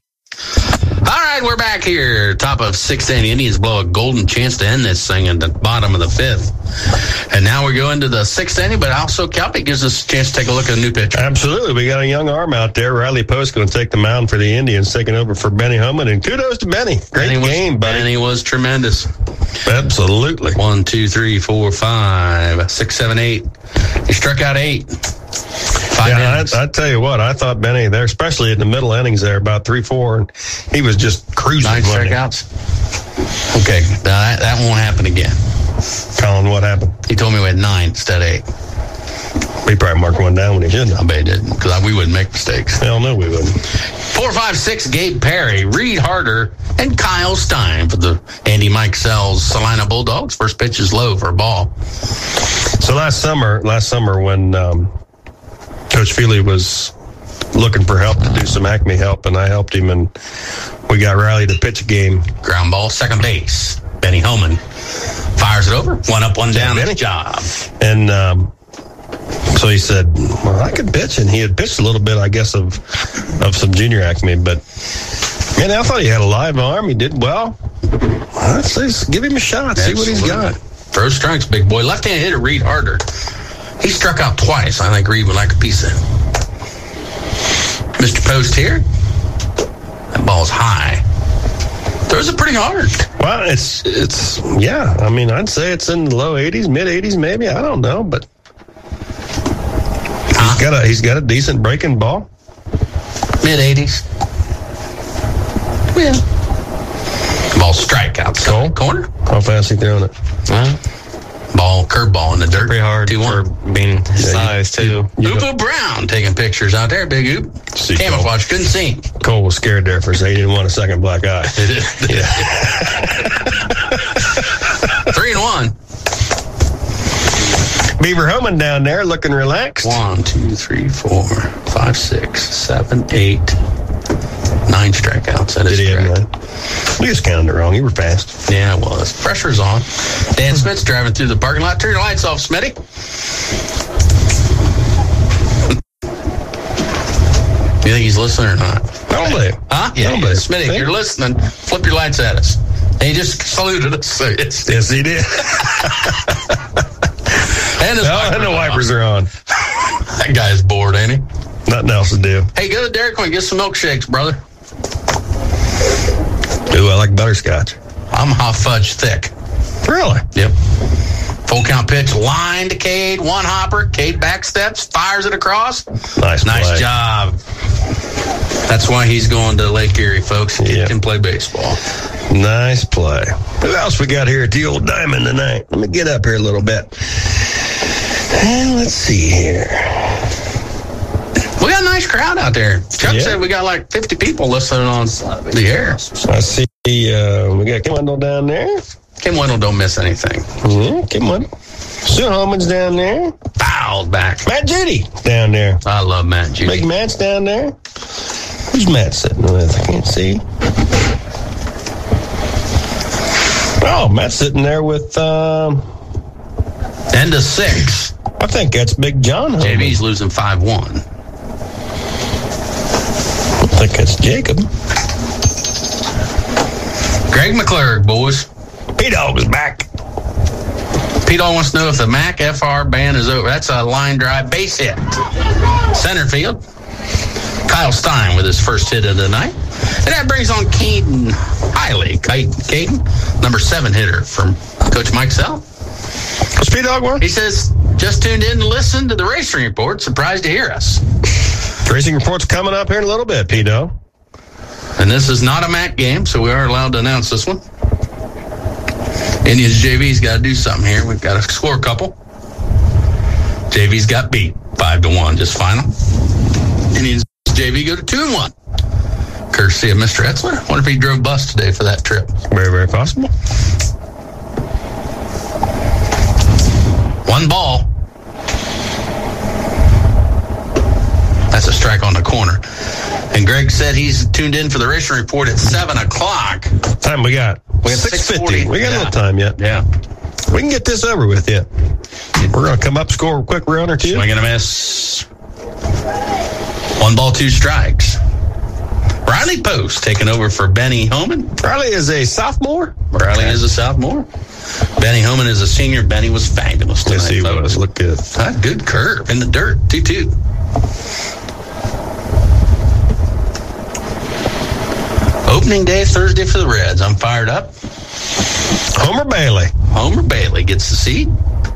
All right, we're back here. Top of sixth inning. Indians blow a golden chance to end this thing at the bottom of the fifth. And now we go into the sixth inning, but also Calpe gives us a chance to take a look at a new pitcher. Absolutely. We got a young arm out there. Riley Post going to take the mound for the Indians, taking over for Benny Holman. And kudos to Benny. Great Benny was, game, buddy. Benny was tremendous. Absolutely. One, two, three, four, five, six, seven, eight. He struck out eight. Five yeah, I, I tell you what, I thought Benny there, especially in the middle innings there, about three, four, and he was just cruising. Nine strikeouts. Okay, that, that won't happen again. Colin, what happened? He told me we had nine instead of eight. He probably marked one down when he shouldn't. I bet he didn't, because we wouldn't make mistakes. Hell no, we wouldn't. Four, five, six, Gabe Perry, Reed Harder, and Kyle Stein for the Andy Mike Sells Salina Bulldogs. First pitch is low for a ball. So last summer, last summer when um, Coach Feely was looking for help to do some Acme help, and I helped him, and we got Riley to pitch a game. Ground ball, second base. Benny Holman fires it over. One up, one down. Benny job. And um, so he said, well, I could pitch. And he had pitched a little bit, I guess, of of some junior Acme. But, man, I thought he had a live arm. He did well. Let's, let's give him a shot. See what he's got. Throw strikes, big boy. Left-hand hitter, Reed Harder. He struck out twice. I think Reed would like a piece of it. Mister Post here. That ball's high. Throws it pretty hard. Well, it's, it's yeah. I mean, I'd say it's in the low eighties, mid eighties maybe. I don't know, but huh? he's got a, he's got a decent breaking ball. mid eighties. Yeah. Ball strike outside corner. How fast he throwing it? Uh, ball, curve ball in the dirt. Pretty hard for being his size, too. Hoopa Brown taking pictures out there, big hoop. See, Camouflage, Cole. couldn't see him. Cole was scared there for a second. He didn't want a second black eye. Three and one. Beaver Homan down there looking relaxed. One, two, three, four, five, six, seven, eight, nine strikeouts. That is Did he have correct. nine? We just counted it wrong. You were fast. Yeah, it was. Pressure's on. Dan Smith's driving through the parking lot. Turn your lights off, Smitty. You think he's listening or not? Don't believe. Huh? Yeah, Don't yeah. believe. Smitty, if you're listening, flip your lights at us. And he just saluted us. So it's, Yes, he did. and, his Oh, and the wipers are on. That guy's bored, ain't he? Nothing else to do. Hey, go to Dairy Queen. Get some milkshakes, brother. Ooh, I like butterscotch. I'm hot fudge thick. Really? Yep. Full count pitch, line to Cade, one hopper. Cade backsteps, fires it across. Nice Nice play. job. That's why he's going to Lake Erie, folks. He Yep. can play baseball. Nice play. Who else we got here at the old Diamond tonight? Let me get up here a little bit. And let's see here. We got a nice crowd out there. Chuck Yeah. said we got like fifty people listening on the air. I see uh, we got Kim Wendell down there. Kim Wendell don't miss anything. Yeah, Kim Wendell. Sue Holman's down there. Fouled back. Matt Judy down there. I love Matt Judy. Big Matt's down there. Who's Matt sitting with? I can't see. Oh, Matt's sitting there with, um, End of six. I think that's Big John Holman. J V's losing five one. I think that's Jacob. Greg McClurg, boys. P-Dog is back. P-Dog wants to know if the Mac F R ban is over. That's a line drive base hit. Center field. Kyle Stein with his first hit of the night. And that brings on Caden Hiley. Caden, number seven hitter from Coach Mike Sell. What's P-Dog want? He says, just tuned in to listen to the Racing Report. Surprised to hear us. Racing Report's coming up here in a little bit, P-Dog. And this is not a M A C game, so we are allowed to announce this one. Indians J V's got to do something here. We've got to score a couple. J V's got beat five to one, just final. Indians J V go to two and one. Courtesy of Mister Etzler. Wonder if he drove bus today for that trip. Very, very possible. One ball. That's a strike on the corner. And Greg said he's tuned in for the Racing Report at seven o'clock. Time we got? We got six fifty. We got yeah. a little time yet. Yeah. We can get this over with yet. We're going to come up, score a quick run or two. Swing and a miss. One ball, two strikes. Riley Post taking over for Benny Homan. Riley is a sophomore. Riley is a sophomore. Benny Homan is a senior. Benny was fabulous tonight, Yes, he folks. was. Look good. Ah, good curve in the dirt. two two. Opening day Thursday for the Reds. I'm fired up. Homer Bailey. Homer Bailey gets the seat.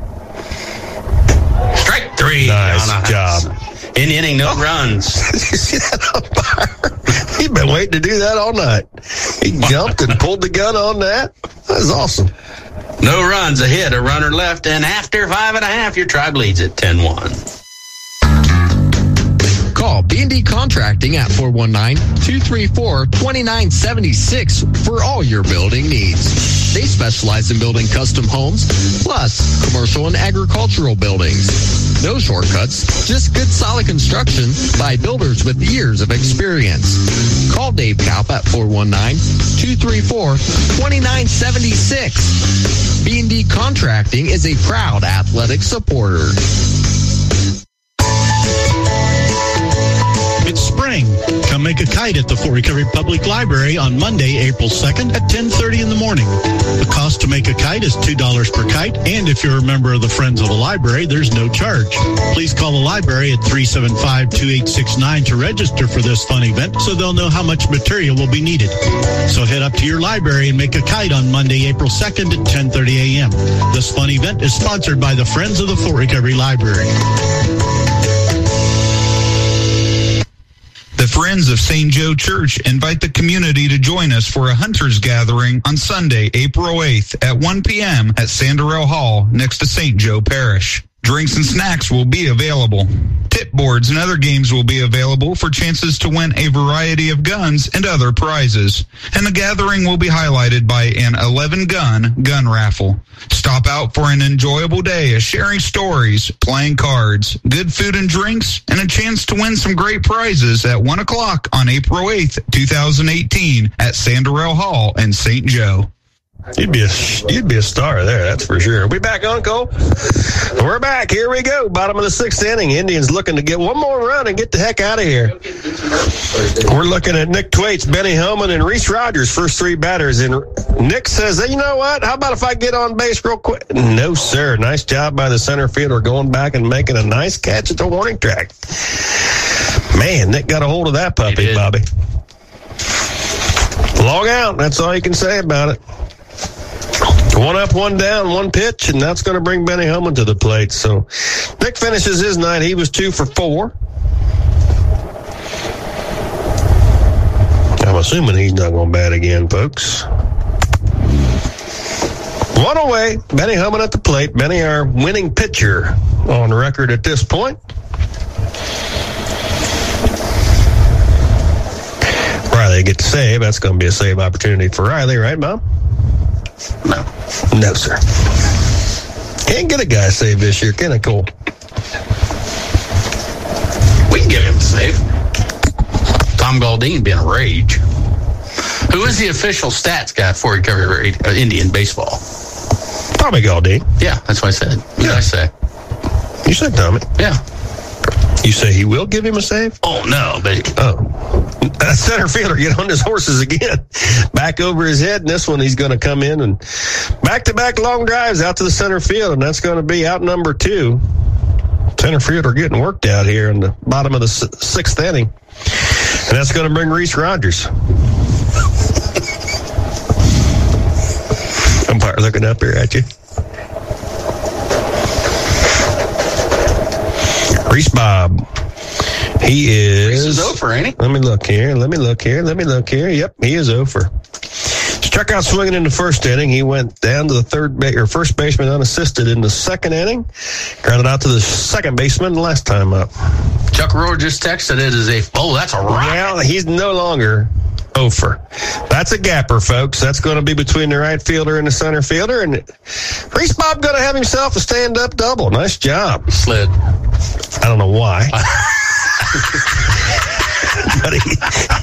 Strike three. Nice on a job. In the inning, no runs. Did you see that umpire? He's been waiting to do that all night. He jumped and pulled the gun on that. That was awesome. No runs, a hit, a runner left, and after five and a half, your Tribe leads at ten one. Call B and D Contracting at four one nine, two three four, two nine seven six for all your building needs. They specialize in building custom homes, plus commercial and agricultural buildings. No shortcuts, just good solid construction by builders with years of experience. Call Dave Kaup at four one nine, two three four, two nine seven six. B and D Contracting is a proud athletic supporter. It's spring. Come make a kite at the Fort Recovery Public Library on Monday, April second at ten thirty in the morning. The cost to make a kite is two dollars per kite, and if you're a member of the Friends of the Library, there's no charge. Please call the library at three seven five, two eight six nine to register for this fun event so they'll know how much material will be needed. So head up to your library and make a kite on Monday, April second at ten thirty a.m. This fun event is sponsored by the Friends of the Fort Recovery Library. The Friends of Saint Joe Church invite the community to join us for a hunters gathering on Sunday, April eighth at one p.m. at Sanderell Hall next to Saint Joe Parish. Drinks and snacks will be available. Tip boards and other games will be available for chances to win a variety of guns and other prizes. And the gathering will be highlighted by an eleven gun gun raffle. Stop out for an enjoyable day of sharing stories, playing cards, good food and drinks, and a chance to win some great prizes at one o'clock on April eighth, twenty eighteen at Sanderell Hall in Saint Joe. You'd be a you'd be a star there, that's for sure. We back on, Cole? We're back. Here we go. Bottom of the sixth inning. Indians looking to get one more run and get the heck out of here. We're looking at Nick Thwaites, Benny Hellman, and Reese Rogers, first three batters. And Nick says, hey, you know what? How about if I get on base real quick? No, sir. Nice job by the center fielder going back and making a nice catch at the warning track. Man, Nick got a hold of that puppy, Bobby. Log out. That's all you can say about it. One up, one down, one pitch, and that's going to bring Benny Hellman to the plate. So Nick finishes his night. He was two for four. I'm assuming he's not going to bat again, folks. One away. Benny Hellman at the plate. Benny, our winning pitcher on record at this point. Riley gets to save. That's going to be a save opportunity for Riley, right, Bob? No. No, sir. Can't get a guy saved this year, can I, Cole? We can give him a save. Tom Galdine being a rage. Who is the official stats guy for recovery uh, Indian baseball? Tommy Galdine. Yeah, that's what I said. What yeah. did I say? You said Tommy. Yeah. You say he will give him a save? Oh, no. But oh. That center fielder get on his horses again. Back over his head, and this one he's going to come in and back-to-back long drives out to the center field, and that's going to be out number two. Center fielder getting worked out here in the bottom of the sixth inning, and that's going to bring Reese Rogers. Umpire looking up here at you. Reese Bob. He is. Reese is over, ain't he? Let me look here. Let me look here. Let me look here. Yep, he is over. Struck out swinging in the first inning. He went down to the third ba- or first baseman unassisted in the second inning. Grounded out to the second baseman last time up. Chuck Rohr just texted it as a. Oh, that's a rock. Well, he's no longer over. That's a gapper, folks. That's going to be between the right fielder and the center fielder. And Reese Bob going to have himself a stand-up double. Nice job. Slid. I don't know why. but, he,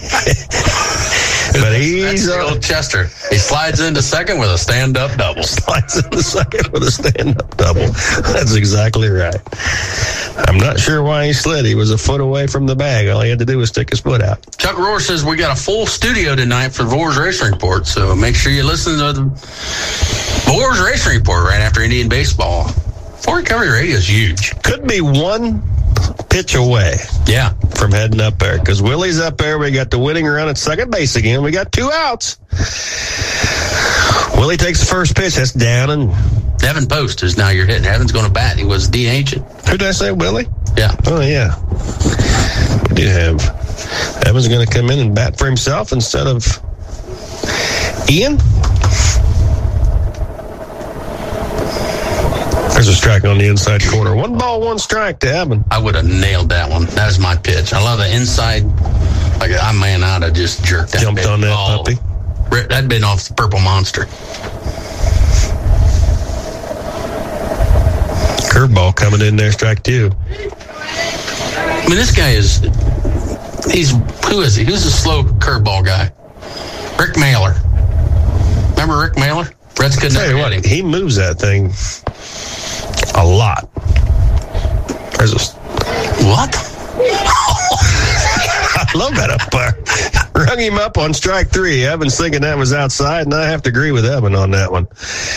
but he's That's uh, old Chester. He slides into second with a stand-up double. Slides into second with a stand-up double. That's exactly right. I'm not sure why he slid. He was a foot away from the bag. All he had to do was stick his foot out. Chuck Rohr says we got a full studio tonight for Vores Racing Report, so make sure you listen to the Vores Racing Report right after Indian baseball. Fort Recovery Radio is huge. Could be one pitch away. Yeah. From heading up there. Because Willie's up there. We got the winning run at second base again. We got two outs. Willie takes the first pitch. That's down. And Evan Post is now you're hitting. Evan's going to bat. He was D H'd. Who did I say? Willie? Yeah. Oh, yeah. We do have. Evan's going to come in and bat for himself instead of Ian. There's a strike on the inside corner. One ball, one strike to Evan. I would have nailed that one. That is my pitch. I love the inside. Like, I man, I'd have just jerked that. Jumped on that ball. puppy. That'd been off the Purple Monster. Curveball coming in there, strike two. I mean, this guy is, he's, who is he? Who's the slow curveball guy? Rick Mailer. Remember Rick Mailer? Reds couldn't Tell you never what, hit him. he moves that thing a lot. There's a what? I love that umpire. Rung him up on strike three. Evan's thinking that was outside, and I have to agree with Evan on that one.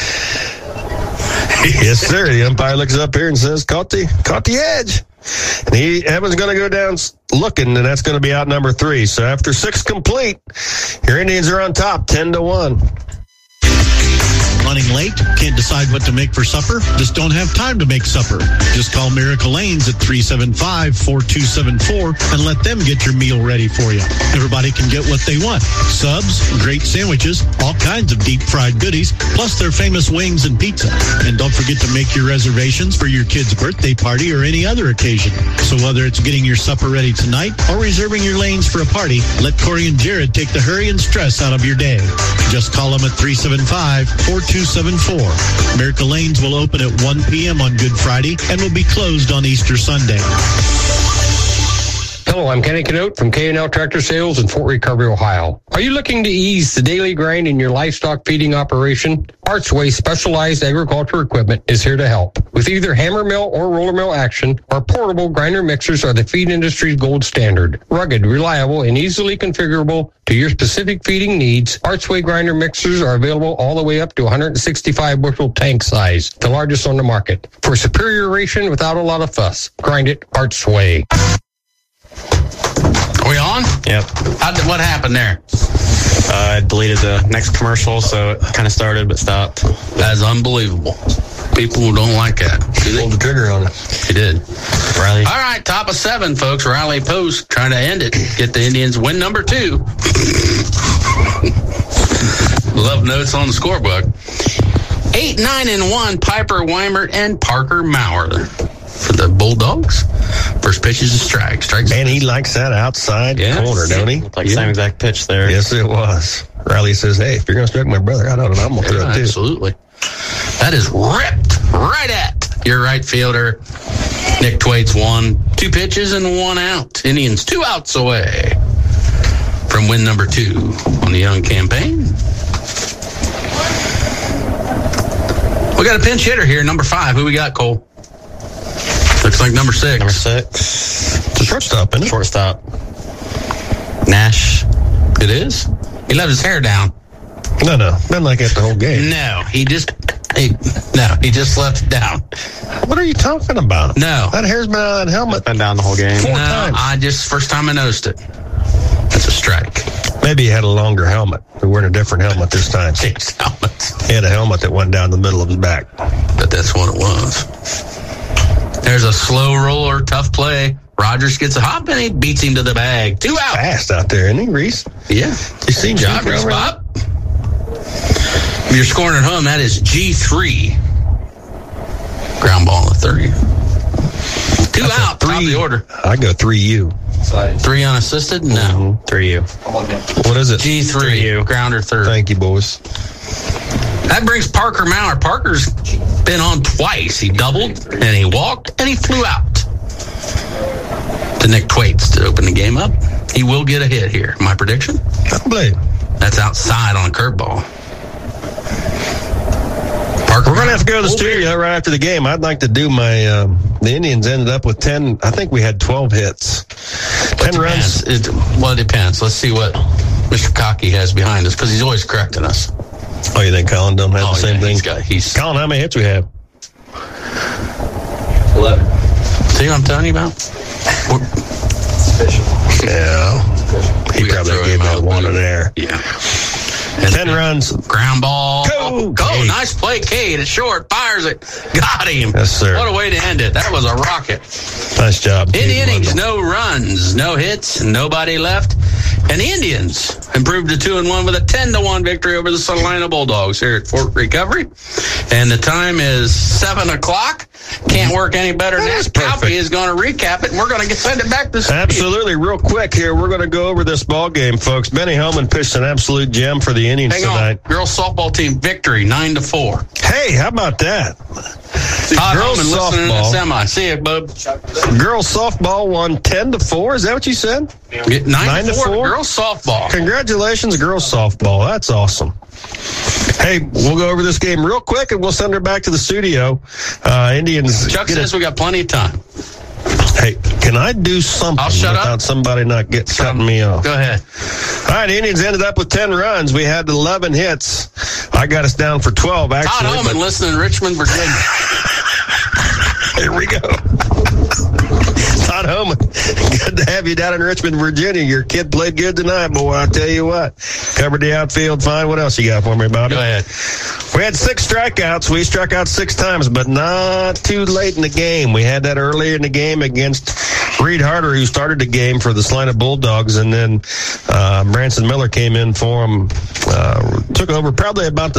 Yes, sir. The umpire looks up here and says, caught the, caught the edge. And he, Evan's going to go down looking, and that's going to be out number three. So after six complete, your Indians are on top, ten to one. Running late? Can't decide what to make for supper? Just don't have time to make supper. Just call Miracle Lanes at three seven five, four two seven four and let them get your meal ready for you. Everybody can get what they want. Subs, great sandwiches, all kinds of deep fried goodies, plus their famous wings and pizza. And don't forget to make your reservations for your kid's birthday party or any other occasion. So whether it's getting your supper ready tonight or reserving your lanes for a party, let Corey and Jared take the hurry and stress out of your day. Just call them at three seven five, four two seven four. Miracle Lanes will open at one p.m. on Good Friday and will be closed on Easter Sunday. Hello, I'm Kenny Canote from K and L Tractor Sales in Fort Recovery, Ohio. Are you looking to ease the daily grind in your livestock feeding operation? Archway Specialized Agriculture Equipment is here to help. With either hammer mill or roller mill action, our portable grinder mixers are the feed industry's gold standard. Rugged, reliable, and easily configurable to your specific feeding needs, Archway grinder mixers are available all the way up to one hundred sixty-five bushel tank size, the largest on the market. For superior ration without a lot of fuss, grind it Archway. Are we on? Yep. How did, what happened there? Uh, I deleted the next commercial, so it kind of started but stopped. That's unbelievable. People don't like that. He pulled the trigger on it. He did. Riley. All right, top of seven, folks. Riley Post trying to end it. Get the Indians win number two. Love notes on the scorebook. Eight, nine, and one, Piper Weimert and Parker Maurer for the Bulldogs. First pitch is a strike. Strike. Man, he likes that outside yes. corner, don't he? Like yeah. Same exact pitch there. Yes, it was. Riley says, hey, if you're going to strike my brother out on it, I'm going to throw it too. Absolutely. That is ripped right at your right fielder. Nick Thwaites one. Two pitches and one out. Indians two outs away from win number two on the young campaign. We got a pinch hitter here, number five. Who we got, Cole? Looks like number six. Number six. It's a shortstop, isn't it? Shortstop. Nash. It is? He let his hair down. No, no. Not like that the whole game. No, he just... He, no, he just left it down. What are you talking about? No. That hair's been on that helmet. Been down the whole game. Four no, times. I just... First time I noticed it. That's a strike. Maybe he had a longer helmet. We're wearing a different helmet this time. Changed helmets. He had a helmet that went down the middle of his back. But that's what it was. There's a slow roller, tough play. Rogers gets a hop and he beats him to the bag. Two out. Fast out there, isn't he, Reese? Yeah. You seen Job, Reese Bob. If you're scoring at home, that is G three. Ground ball in the third. Two That's out. Top of the order. I go three U. Three unassisted? No. Mm-hmm. Three U. What is it? G three. U. Grounder third. Thank you, boys. That brings Parker Maurer. Parker's been on twice. He doubled, and he walked, and he flew out to Nick Thwaites to open the game up. He will get a hit here. My prediction? I believe. That's outside on a curveball. Parker We're going to have to go to the studio right after the game. I'd like to do my, um, the Indians ended up with ten, I think we had twelve hits. ten runs. It, well, it depends. Let's see what Mister Cocky has behind us, because he's always correcting us. Oh, you think Colin don't have oh, the same yeah, thing? He's got, he's Colin, how many hits we have? eleven. See what I'm telling you about? Yeah. He We probably throw gave him me out the one in there. Yeah. Ten runs. Ground ball. Go, Go. Cade. Nice play, Cade. It's short. Fires it. Got him. Yes, sir. What a way to end it. That was a rocket. Nice job. In Cade innings, Wendell. no runs, no hits, nobody left. And the Indians improved to two and one with a ten to one victory over the Salina Bulldogs here at Fort Recovery. And the time is seven o'clock. Can't work any better than that. Calpy is going to recap it, and we're going to send it back to the studio. Absolutely. Real quick here, we're going to go over this ball game, folks. Benny Hellman pitched an absolute gem for the Indians Hang tonight. on. Girls softball team victory, nine to four. Hey, how about that? Todd Girls Hellman listening to the softball. semi. See you, bub. Girls softball won ten to four. Is that what you said? Nine, Nine to, four. to four. Girls softball. Congratulations, girls softball. That's awesome. Hey, we'll go over this game real quick, and we'll send her back to the studio. Uh, Indians. Chuck get says a, we got plenty of time. Hey, can I do something I'll shut without up. somebody not get cutting me off? Go ahead. All right, the Indians ended up with ten runs. We had eleven hits. I got us down for twelve, actually. Todd Holman listening in Richmond, Virginia. Here we go. Todd Holman, good to have you down in Richmond, Virginia. Your kid played good tonight, boy. I'll tell you what. Covered the outfield fine. What else you got for me, Bobby? Go ahead. We had six strikeouts. We struck out six times, but not too late in the game. We had that earlier in the game against Reed Harder, who started the game for the Salina Bulldogs, and then uh, Branson Miller came in for him, uh, took over probably about the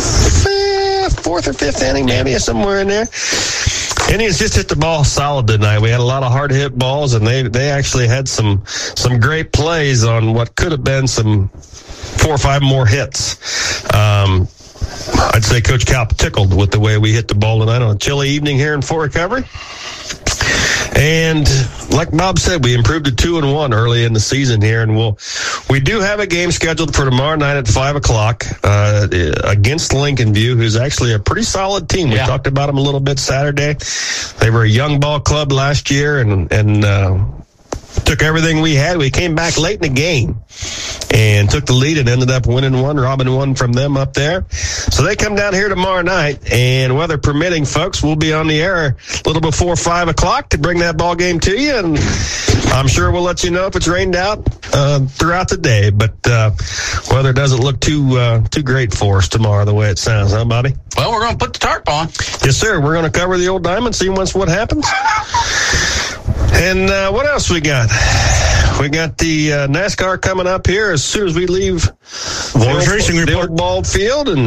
f- fourth or fifth inning, maybe, somewhere in there. Indians just hit the ball solid tonight. We had a lot of hard hit balls, and they, they actually had some some great plays on what could have been some four or five more hits. Um, I'd say Coach Kalp tickled with the way we hit the ball tonight on a chilly evening here in Fort Recovery. And like Bob said, we improved to two and one early in the season here, and we'll we do have a game scheduled for tomorrow night at five o'clock uh, against Lincoln View, who's actually a pretty solid team. We yeah. talked about them a little bit Saturday. They were a young ball club last year, and and uh, took everything we had. We came back late in the game and took the lead and ended up winning one, robbing one from them up there. So they come down here tomorrow night, and weather permitting, folks, we'll be on the air a little before five o'clock to bring that ball game to you, and I'm sure we'll let you know if it's rained out uh, throughout the day, but uh, weather doesn't look too uh, too great for us tomorrow the way it sounds, huh, Bobby? Well, we're going to put the tarp on. Yes, sir. We're going to cover the old diamond, see once what happens. And uh, what else we got? We got the uh, NASCAR coming up here as soon as we leave Voice Racing the Report. old bald field. And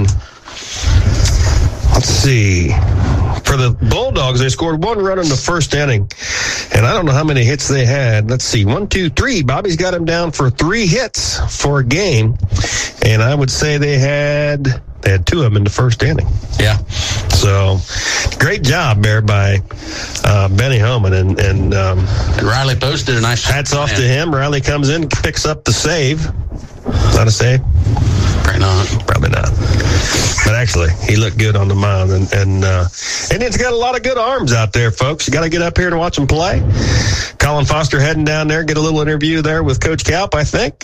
let's see. For the Bulldogs, they scored one run in the first inning. And I don't know how many hits they had. Let's see. One, two, three. Bobby's got him down for three hits for a game. And I would say they had they had two of them in the first inning. Yeah. So, great job there by uh, Benny Holman. And, and um, Riley Post did a nice hats off to him. Riley comes in, picks up the save. Not a save? Probably not. Probably not. But actually, he looked good on the mound. And, and uh, Indians got a lot of good arms out there, folks. You got to get up here to watch them play. Colin Foster heading down there, get a little interview there with Coach Kalp, I think.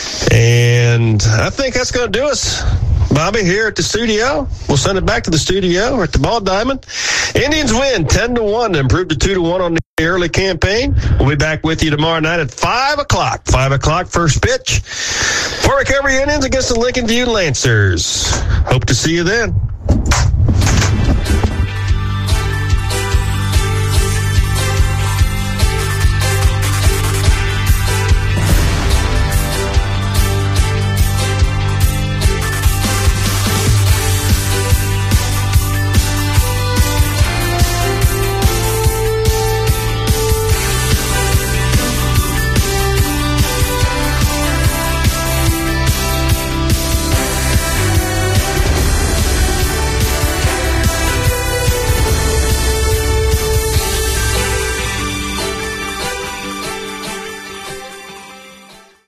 And I think that's going to do us, Bobby, here at the studio. We'll send it back to the studio or at the Ball Diamond. Indians win ten to one, improved to two to one on the early campaign. We'll be back with you tomorrow night at five o'clock. five o'clock, first pitch. Fort Recovery Indians against the Lincoln View Lancers. Hope to see you then.